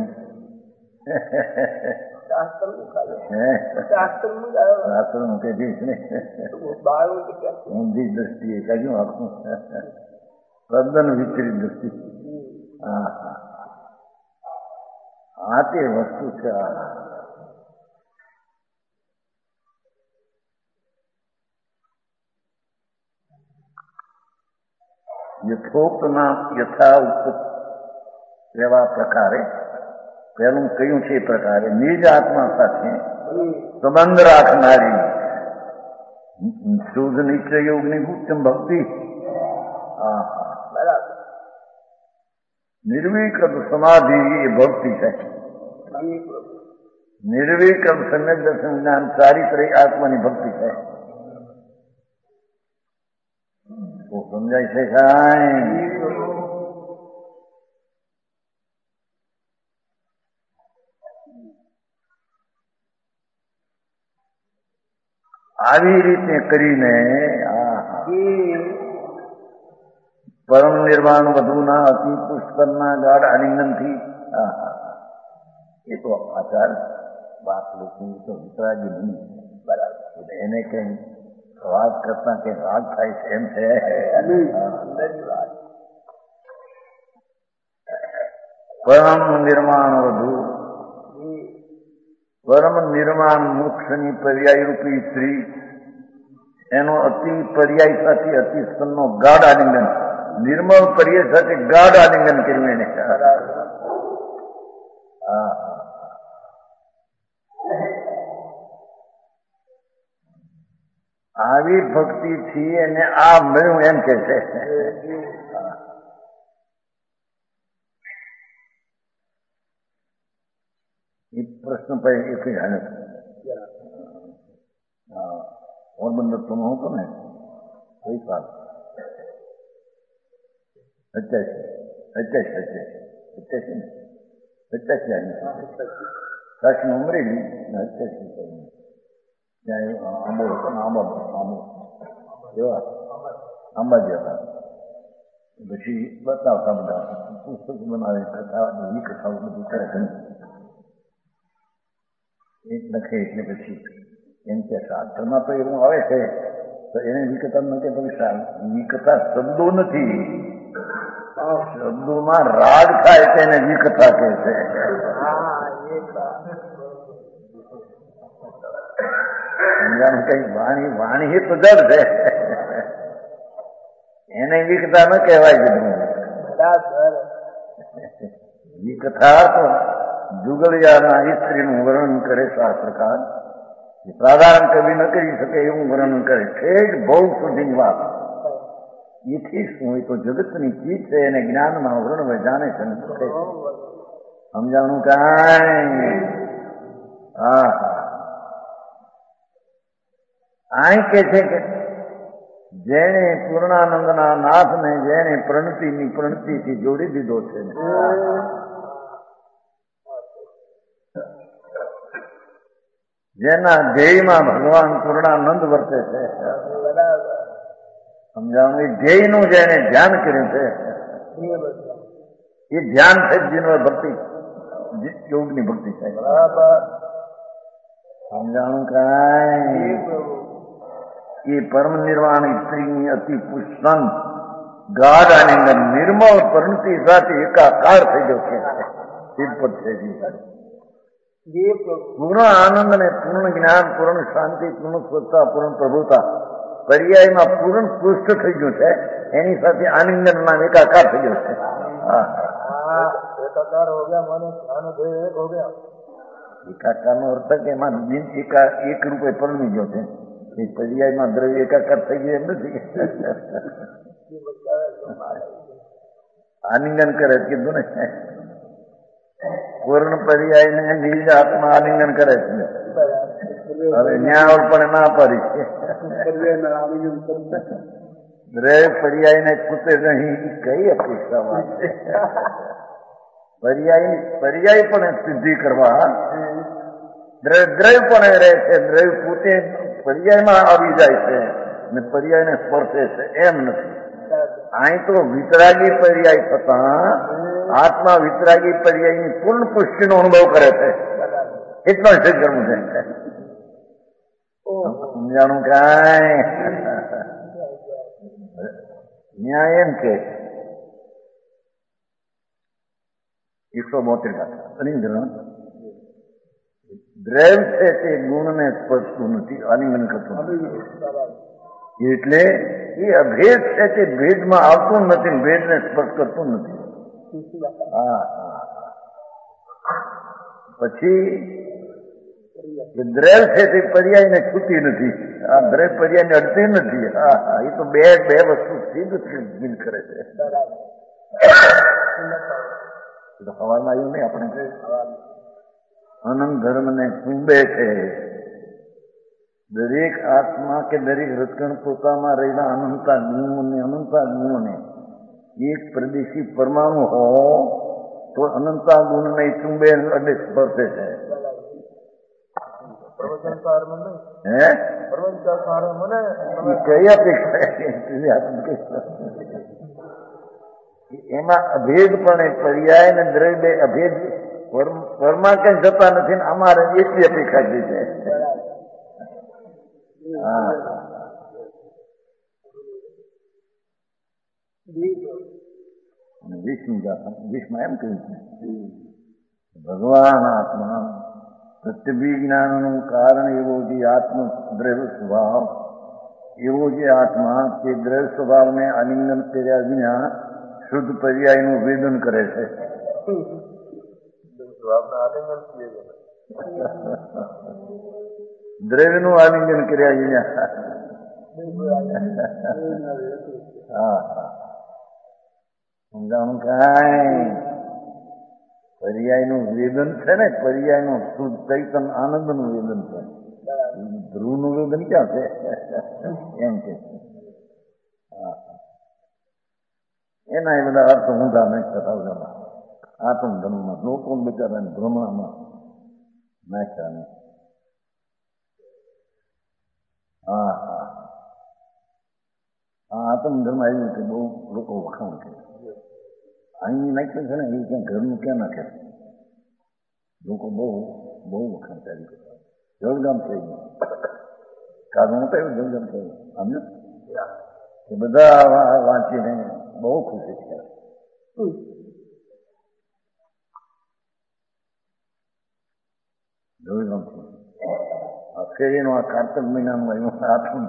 શાસ્ત્રનું કે જઈશ ને ઊંધી દ્રષ્ટિએ કહ્યું આખું તદ્દન વિપરીત દ્રષ્ટિ આ તે વસ્તુ છે યથોક્તના યથાઉક્ત એવા પ્રકારે પહેલું કયું છે એ પ્રકારે નિજ આત્મા સાથે સંબંધ રાખનારી શુદ્ધ નિશ્ચય યોગની ઉત્તમ ભક્તિ નિર્વિકલ્પ સમાધિ એ ભક્તિ છે નિર્વિકલ્પ સમ્યક દર્શન જ્ઞાન ચારિત્રિક આત્માની ભક્તિ છે તો સમજાય છે કાંઈ આવી રીતે કરીને પરમ નિર્વાણ વધુના અતિ પુષ્કરના ગાઢ આલિંગનથી એ તો આચાર વાત લોકો તો વિતરાગી નહીં બરાબર એને કઈ વાત કરતા કે રાગ થાય છે એમ છે પરમ નિર્માણ વધુ પરમ નિર્માણ મોક્ષની પર્યાય રૂપી સ્ત્રી એનો અતિ પર્યાય સાથે અતિ સ્તનનો ગાઢ આલિંગન નિર્મળ પર્યાય સાથે ગાઢ આલિંગન કર્યું એને આવી ભક્તિથી એને આ મળ્યું એમ કે છે. એ પ્રશ્ન પછી એક જ હાલત પોરબંદર તો હું હતો ને કઈ સાલ 87 ને 87 કાશી અમરેલી ને 87 ત્યાં આંબો હતો ને આંબો એવા આંબાજી હતા. પછી બતાવતા બધા પુસ્તક બનાવે કથા એ કથાઓ બધું કરે ઘણી એક લખે એટલે પછી એમ કે શાસ્ત્રમાં તો એવું આવે છે તો એને વિકથા ન કે પછી વિકથા શબ્દો નથી, શબ્દોમાં રાગ થાય છે એને વિકથા કહે છે. સમજાણું કઈ વાણી એ પદાર્થ છે એને વિકથા ન કહેવાય છે. વિકથા તો જુગલિયાના સ્ત્રીનું વર્ણન કરે શાસ્ત્રકાર, સાધારણ કવિ ન કરી શકે એવું વર્ણન કરે છે. બહુ સુધીની વાત એથી શું હોય તો જગતની ચીજ છે એને જ્ઞાનમાં વર્ણવે જાણે છે. સમજાણું કાંઈ? હા અહીં કે છે કે જેણે પૂર્ણાનંદના નાથને જેણે પ્રણતિની પ્રણતિથી જોડી દીધો છે જેના ધ્યેયમાં ભગવાન પૂર્ણાનંદ વર્તે છે. સમજાણું? એ ધ્યેયનું જેને ધ્યાન કર્યું છે એ ધ્યાન છે જીનો ભક્તિ યોગની ભક્તિ છે. સમજાણું કાંઈ? એ પરમ નિર્વાણ સ્ત્રીની અતિ પુષ્પન ગાઢ અને નિર્મળ પરણતિ સાથે એકાકાર થઈ ગયો છે. સિદ્ધપદ છે પૂર્ણ આનંદ ને પૂર્ણ જ્ઞાન, પૂર્ણ શાંતિ, પૂર્ણ સ્વચ્છતા, પૂર્ણ પ્રભુતા પર્યાયમાં પૂર્ણ પુષ્ટ થઈ ગયું છે. એની સાથે આનંદ નામ એકાકાર થઈ ગયો છે. એકાકાર હો ગયા માનો એક હો ગયા. એકાકાર નો અર્થ કે એમાં એક રૂપે પરમી ગયો છે. એ પર્યાયમાં દ્રવ્ય એકાકાર થઈ ગયું એમ નથી. આલિંગન કરે કીધું ને પૂર્ણ પર્યાય ને નિજ આત્મા આલિંગન કરે છે. હવે ન્યાય પણ ના પાડી છે. દ્રવ્ય પર્યાય ને કૂતે નહીં કઈ અપેક્ષા વાત છે. પર્યાય પણ સિદ્ધિ કરવા દ્રવ્ય પણ રહે છે. દ્રવ્ય પોતે પર્યાયમાં આવી જાય છે ને પર્યાયને સ્પર્શે છે એમ નથી. અહીં તો વિતરાગી પર્યાય થતા આત્મા વિતરાગી પર્યાયની પૂર્ણ પુષ્ટિનો અનુભવ કરે છે. એટલો જ કરવું છે. સમજાણું કાંઈ? ન્યાય એમ કે 172 ગાથા અલિંગન દ્રવ્ય છે તે ગુણને સ્પર્શતું નથી, આલિંગન કરતું નથી. એટલે એ અભેદ છે તે ભેદમાં આવતું નથી, ભેદને સ્પર્શ કરતું નથી. પછી દ્રવ્ય છે તે પર્યાયને છૂટી નથી. આ દ્રવ્ય પર્યાયને અડતી નથી. એ તો બે વસ્તુ સીધ કરે છે. સવાલમાં આવ્યું નહીં આપણે અનંત ધર્મને કુંબે છે. દરેક આત્મા કે દરેક રચકણ પોતામાં રહેલા અનંતા ગુણોને એક પ્રદેશી પરમાણુ હો તો અનંતા ગુણને ચુંબે અડે સ્પર્શે છે. કઈ અપેક્ષા એમાં અભેદ પણ પર્યાય ને દ્રવ્ય અભેદ વર્મા કઈ જતા નથી. અમારે એટલી અપેક્ષા થઈ છે. વિષ્ણુ એમ કહ્યું છે ભગવાન આત્મા પ્રત્યભી જ્ઞાનનું કારણ એવો જે આત્મ દ્રવ્ય સ્વભાવ એવો જે આત્મા તે દ્રવ્ય સ્વભાવને આલિંગન કર્યા વિના શુદ્ધ પર્યાયનું વેદન કરે છે. દ્રવ્યનું આલિંગન કર્યા વિના હા હા સમજાણું કાંઈ પર્યાયનું વેદન છે ને, પર્યાયનું શુદ્ધ ચૈતન આનંદનું વેદન છે. ધ્રુવનું વેદન ક્યાં છે એમ કે એના એ બધા અર્થ ઊંધા નાખ્યા હતા. આત્મ ધર્મમાં લોકો બિચારાને ભ્રમણામાં નાખ્યા નહીં. હા હા હા આત્મ ધર્મ આવ્યું કે બહુ લોકો વખાણ કરે. અહીં નાખ્યું છે ને એ ક્યાં ઘરનું ક્યાં નાખે લોકો બહુ બહુ વખાણ ચાલી કરતા. જળગામ થઈ ગયું કારણ હું કહ્યું જળગામ થયું સમજો એ બધા વાંચીને બહુ ખુશી થયા. જળગામ થયું ફેરીનો આ કાર્તક મહિનાનું આવ્યું આઠમ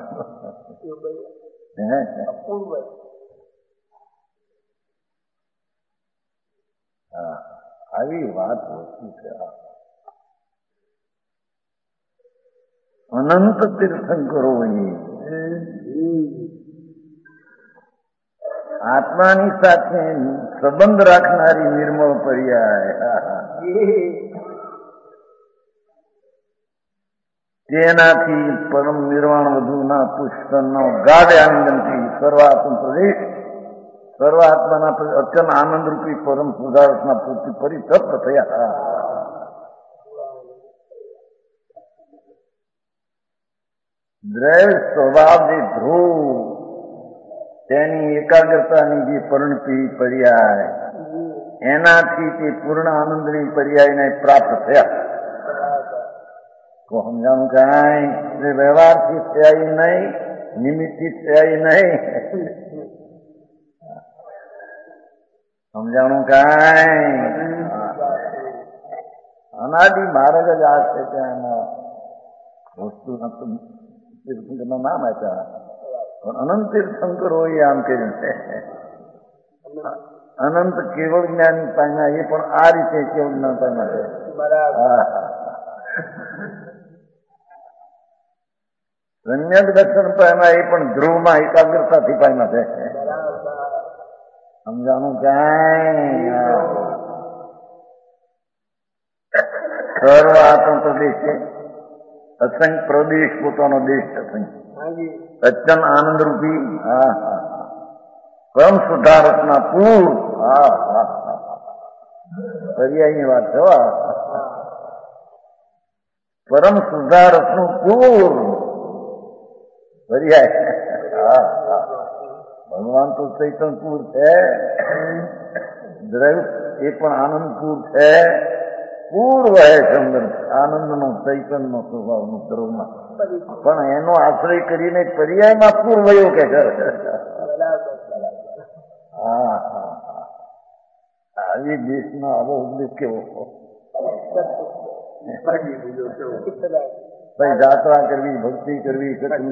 હા આવી વાત વસ્તુ છે. અનંત તીર્થંકરો આત્માની સાથે સંબંધ રાખનારી નિર્મળ પર્યાય તેનાથી પરમ નિર્વાણ વધુના પુષ્પનો ગાઢ આનંદથી સર્વાત્મ પ્રદેશ સર્વાત્માના અચલ આનંદરૂપી પરમ સુધારકના પૂર્તિ પરિતપ્ત થયા. દ્રૈવ સ્વભાવ જે ધ્રુવ તેની એકાગ્રતાની જે પરિણતિ પર્યાય એનાથી તે પૂર્ણ આનંદની પર્યાયને પ્રાપ્ત થયા. તો સમજાણું કાંઈ વ્યવહારથી થયા નહીં, નિમિત્તથી થયા નહીં. સમજાણું કાંઈ અનાદિ માર્ગ જ આ છે. ત્યાં વસ્તુ તીર્થંકરના નામ આપ્યા પણ અનંત તીર્થંકરો એ આમ કર્યું છે. અનંત કેવળ જ્ઞાન પામ્યા એ પણ આ રીતે કેવળ જ્ઞાન પામ્યા છે. સમ્યક દર્શન પામ્યા એ પણ ધ્રુવમાં એકાગ્રતાથી પામ્યા છે. સમજાણું કાંઈ સર્વ આત્મ પ્રદેશ છે. અસંગ પ્રદેશ પોતાનો દેશ અસંગ અચન આનંદ રૂપી પરમ સુધારકના પૂર પર્યાયની વાત છે. પરમ સુધારકનું પૂર પર્યાય. ભગવાન તો ચૈતનપુર છે, દ્રૈવ એ પણ આનંદપુર છે. પૂર્વ હે ચંદ્ર આનંદનો ચૈતન્ય સ્વભાવનો ધ્રુવમાં પણ એનો આશ્રય કરીને પર્યાયમાં પૂર્વયો કે છે. આવી દેશનો આવો ઉપદેશ કેવો ભાઈ જાત્રા કરવી, ભક્તિ કરવી,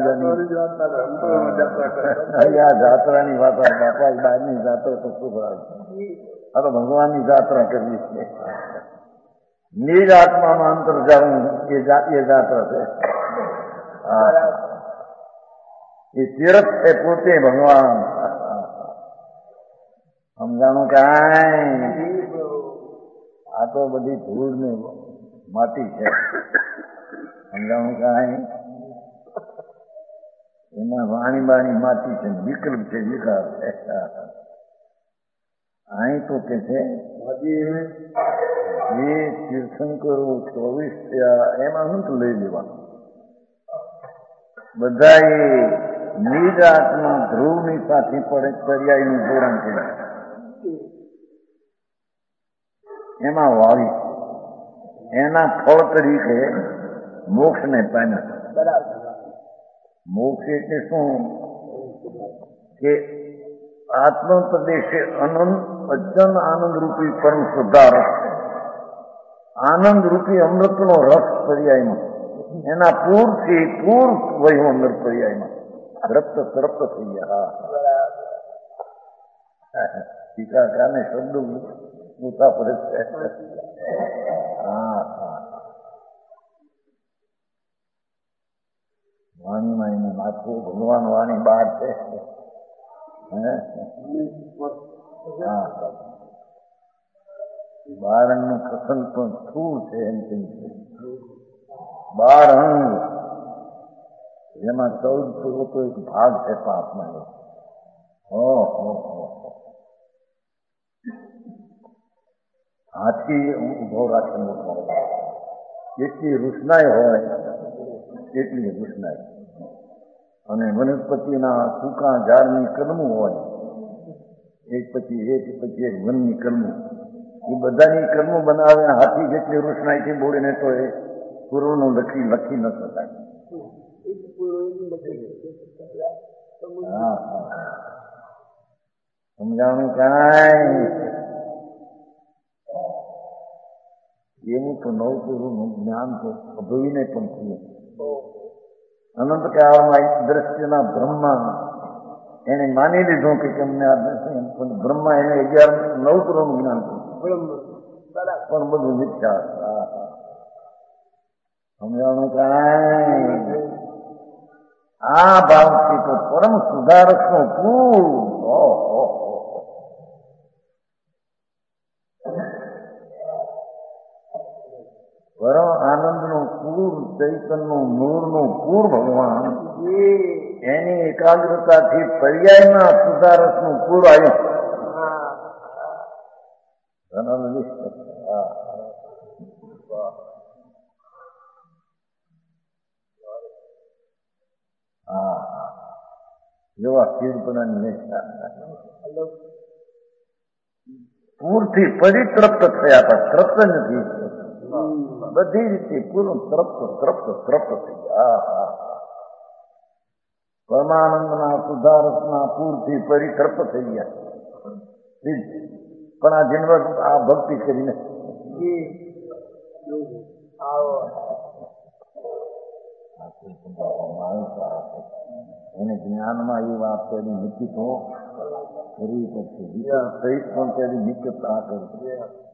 જાત્રાની વાત બાપા બહારની જાત્રા તો શું આ તો ભગવાનની જાત્રા કરવી છે. નિજ આત્મામાં અંતર જવું એ જાત્રા છે. એ તીર્થ છે પોતે ભગવાન. સમજાણું કાંઈ આ તો બધી ધૂળ ને માટી છે. સમજાણું કાંઈ એમાં વાણી બાણી માટી છે, વિકલ્પ છે, વિકાર છે. અહીં તો કે છે જે તીર્થંકરો 24 થયા એમાં અંત લઈ લેવાનું. બધા એ નિજ આત્મા ધ્રુવની સાથે પર્યાયનું જોડાણ કર્યું એમાં વાવી એના ફળ તરીકે મોક્ષને પામ્યા. મોક્ષ એટલે શું કે આત્મ પ્રદેશે અનંત અચન આનંદ રૂપી પરમ સુધારક આનંદ રૂપી અમૃતનો રસ પર્યાયમાં એના પૂરથી પૂર વહ્યું અંદર પર્યાયમાં તરપ્ત તરપ્ત થઈ ગયા. ટીકાકારને શબ્દો પૂછા પડે છે. વાણીમાં એને વાત આખું ભગવાન વાણી બહાર છે. બાર અંગનું કથન પણ સ્થૂળ છે એમ કહે છે. 12 અંગ જેમાં 14 પૂર્વકો એક ભાગ છે પાપમાં. હાથી ઉભો રાખે મોટો, જેટલી રૂસનાઈ હોય એટલી રૂસનાઈ, અને વનસ્પતિના સૂકા ઝાડની કલમું હોય એક પછી એક વનની કલમું, એ બધાની કલમું બનાવે હાથી જેટલી રૂસનાઈથી બોલીને તો એ પૂર્વનું લખી ન શકાય. સમજાણું કાંઈ એવું તો નવપૂર્વનું જ્ઞાન તો અભવીને પણ થયું. અનંતકાળમાં એક દ્રશ્યના બ્રહ્મા એને માની લીધું કે અમને આ દ્રશ્ય, પણ બ્રહ્મા એને 11 નવપૂર્વનું જ્ઞાન થયું, પણ બધું મિથ્યા. સમજાણું કાંઈ આ ભાવથી તો પરમ સુધારકનો પૂર, પરમ આનંદનું પૂર, ચૈતનનું નૂરનું પૂર ભગવાન, એની એકાગ્રતાથી પર્યાયના સુધારકનું પૂર આવ્યું. જેવા કીર્તનાની નિષ્ઠા પૂરથી પરિતૃપ્ત થયા હતા. તૃપ્ત નથી, બધી રીતે પૂરું તૃપ્ત થઈ ગયા. પરમાનંદના સુધારકના પૂરથી પરિતૃપ્ત થઈ ગયા. પણ આ જન્મ આ ભક્તિ કરીને એને જ્ઞાનમાં એ વાત તેની નિશ્ચિતો કરવી પડશે. વિચાર સહિત પણ તેની નિશ્ચિતતા કરવી.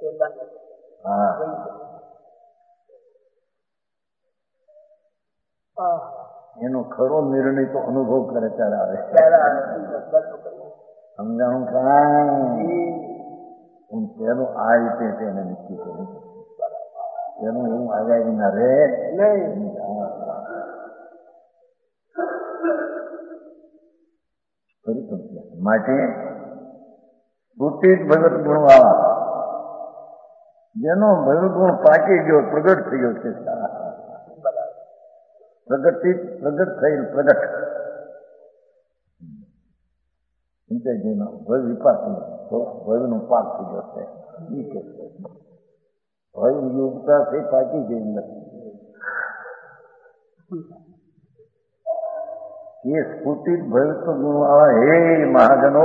એનો ખરો નિર્ણય તો અનુભવ કરે ત્યારે આવે. સમજાણું કાંઈ હું તેનું આ રીતે તેને નિશ્ચિત કરું, તેનું એવું આગાહી ના રહે નહીં. માટે શ્રુતિ ભગત ગુણવાળા, જેનો ભગત ગુણ પાકી ગયો, પ્રગટ થયો છે, પ્રગટ થયેલ પ્રગટ ભય વિપાક ભયનો પાક થઈ ગયો છે. ભય યોગતા છે પાકી ગઈ નથી. એ સ્ફૂર્તિ ભવિષ્ય ગુણવાળા હે મહાજનો,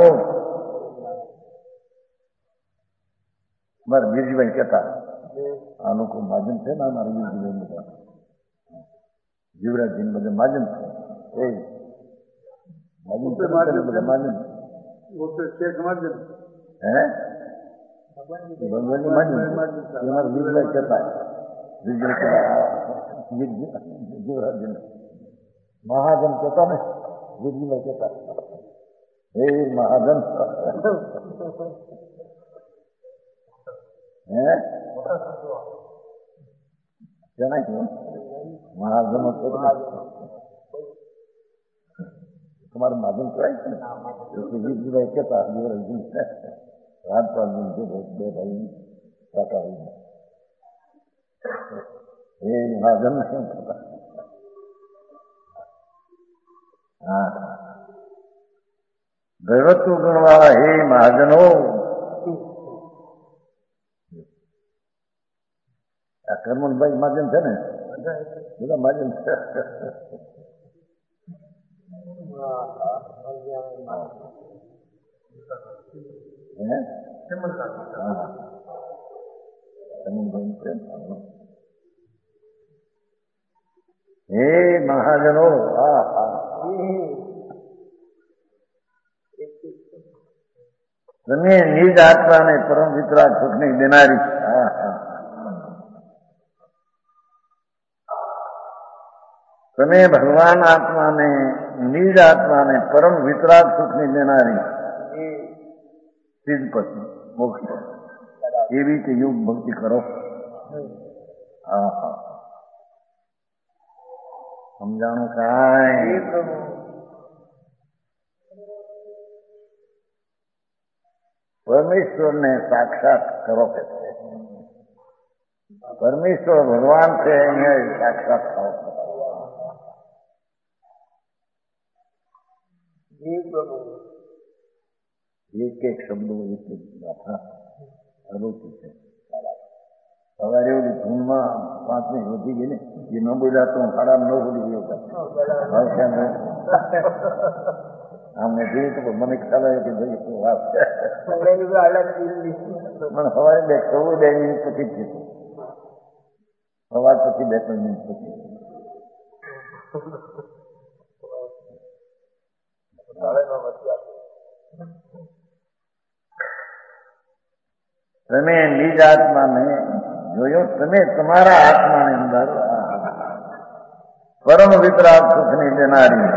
મારા બીરજીભાઈ કહેતા, આ લોકો મહાજન છે ને, મારા બીરજીભાઈ બધા જીવરાજજી બધા મહાજન છે. એ મહાજન બધા મહાજન બીરજીભાઈ કહેતા, જીવરાજજી મહાજન કહેતા ને, બીરજીભાઈ કહેતા હે મહાજન. કેના કહ્યું મહાજનો છે, તમારે મહાજન કહેવાય છે ને. બીરજીભાઈ કહેતા જીવરાજજી રાજપાલજી છે, બે ભાઈ કાકા હે મહાજન શું કહેતા. ભગવત ગુણવાળા હે મહાજનો, આ કરમનભાઈ મહાજન છે ને, બધા મહાજન છે. હે મહાજનો, તમે નિજ આત્માને પરમ વિતરાગ સુખની દેનારી. તમે ભગવાન આત્માને, નિજ આત્માને પરમ વિતરાગ સુખની દેનારી સિદ્ધપતિ મોક્ષ એવી રીતે યોગ ભક્તિ કરો. હા હા, સમજાણું કાંઈ? પરમેશ્વરને સાક્ષાત કરો કે છે. પરમેશ્વર ભગવાન છે એને સાક્ષાત થાવ. એક એક શબ્દો એક એક ગાથા અરોચી છે. સવારે ઓલી ધૂનમાં 5 મિનિટ વધી ગઈ ને, એ ન બોલ્યા તો 9:30 બોલી ગયો. આમને જોયું તો મને ખ્યાલ આવ્યો કે ભાઈ શું વાત છે. પણ સવારે 2 મિનિટ પછી જ જતું. સવાર પછી 2-3 મિનિટ પછી. તમે નિજ આત્માને જોયો, તમે તમારા આત્માની અંદર પરમ વિતરાગ સુખની દેનારી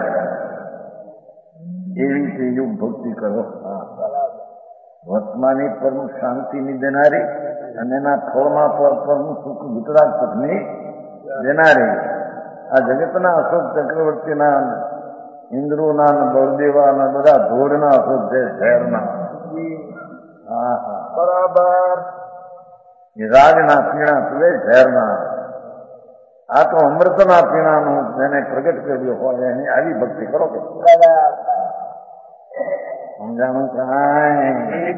એવી રીતે યોગ ભક્તિ કરો. વર્તમાની પરમ શાંતિની દેનારી અને એના ફળમાં પરમ સુખ વિતરાગ સુખની દેનારી. આ જગતના અશોક ચક્રવર્તીના, ઇન્દ્રોના, બળદેવાના બધા ધોળના અશોક છે, શહેરના. હા હા, બરાબર. રાજના પીણા પીવે શહેરના. આ તો અમૃતના પીણાનું જેને પ્રગટ કર્યો હોય એની આવી ભક્તિ કરો કે સમજાણું કાંઈ?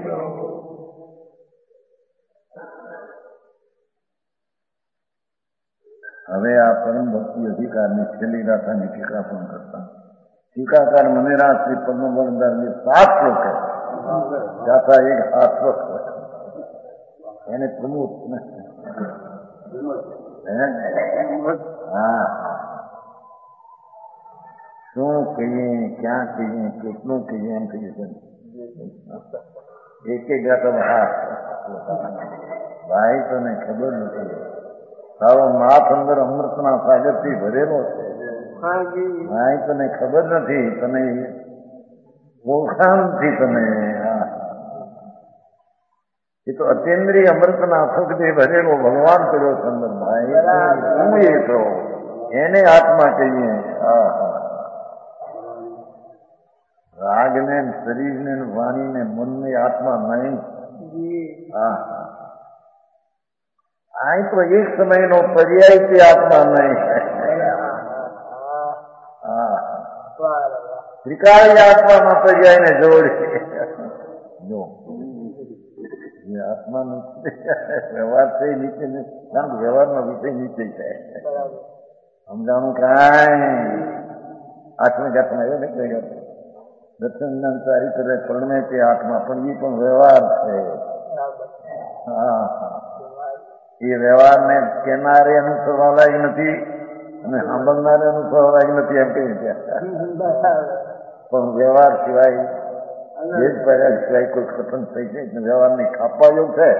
હવે આ પરમ ભક્તિ અધિકારની છેલ્લી ગાથાની ટીકા પણ કરતા. ટીકાકાર મનેરા શ્રી પદ્મવરદાસજી 7 શ્લોક ગાથા, એક 7 શ્લોક એને પ્રમોદ. હા, શું કહીએ, ક્યાં કહીએ, કેટલું કહીએ એમ કહીએ છે. એક એક ગાથા ભાઈ તને ખબર નથી, તારો નાથ અંદર અમૃતના સાગરથી ભરેલો છે. ભાઈ તને ખબર નથી, તને ઓળખાણથી તને. એ તો અતેન્દ્રિય અમૃતના સુખથી ભરેલો ભગવાન કર્યો છે અંદર. ભાઈ શું એ તો એને આત્મા કહીએ. રાગને, શરીરને, વાણીને, મનને આત્મા નહીં. આ તો એક સમયનો પર્યાય તે આત્મા નહીં. ત્રિકાળી આત્મામાં પર્યાયને જોડી જો આત્મા વ્યવહાર છે નીચે, કારણ કે વ્યવહારનો વિષય નીચે છે. સમજાણું કાંઈ? 8મી ગાથામાં આવ્યો ને કઈ દર્શન સારી કરે પરણે તે આત્મા, પણ એ પણ વ્યવહાર છે. હા, એ વ્યવહારને કેનારે અનુસરવા લાયક નથી અને સાંભળનારે અનુસરવા લાયક નથી એમ કહી ગયા. પણ વ્યવહાર સિવાય ભેદ પડ્યા સિવાય કોઈ કથન થઈ છે. વ્યવહારની ખાપવા યોગ છે.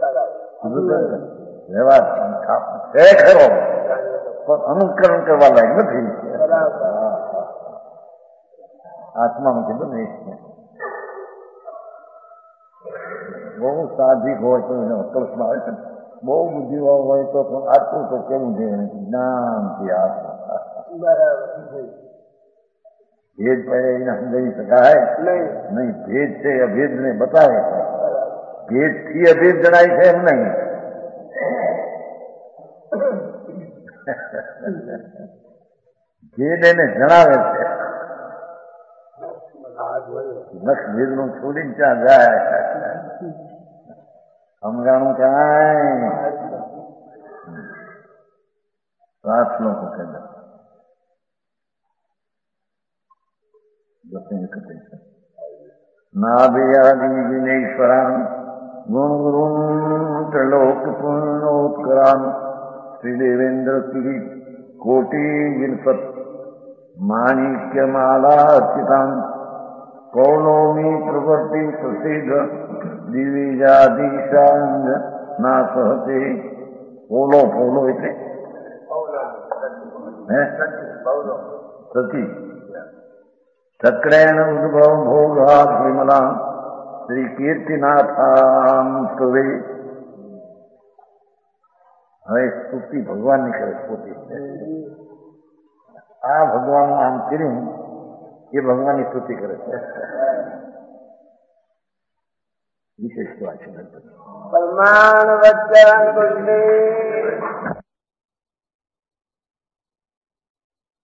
વ્યવહાર છે ખરો, પણ અનુકરણ કરવા લાયક નથી. આત્મામાં કીધું ને, બહુ સાહજિક હોય તો એને કલ્પના આવે છે. બહુ બુદ્ધિવાળો હોય તો પણ આટલું તો કેવું છે જ્ઞાનથી આત્મા. ભેદ પડે એને સમજાવી શકાય નહીં. ભેદ છે અભેદને બતાવે. ભેદથી અભેદ જણાય છે એમ નહીં. ભેદ એને જણાવે છે. લક્ષ ભેદ નું છોડીને ત્યાં જાય. સમજાણું કાંઈ? 7 શ્લોકો કહેતા નાભયાદિ વિનેશ્વરાન ગુણ ગુરુન ત્રિલોક પૂર્ણોત્કરાન શ્રી દેવેન્દ્ર શ્રી કોટી વિલસત માણિક્યમાલા અર્ચિતાન કૌલોમી પ્રવૃત્તિ પ્રસિદ્ધ દિવિજાદિશાંગ ના સહતે. પોલો એટલે સતી સક્રેણ ઉદ્ભવ ભોગા વિમલા શ્રી કીર્તિનાથામ સ્તુવે. હવે સ્તુતિ ભગવાનની કરે સ્તુતિ. આ ભગવાન આમ કર્યું એ ભગવાનની સ્તુતિ કરે છે. વિશેષ વાત છે. પરમાણ વચન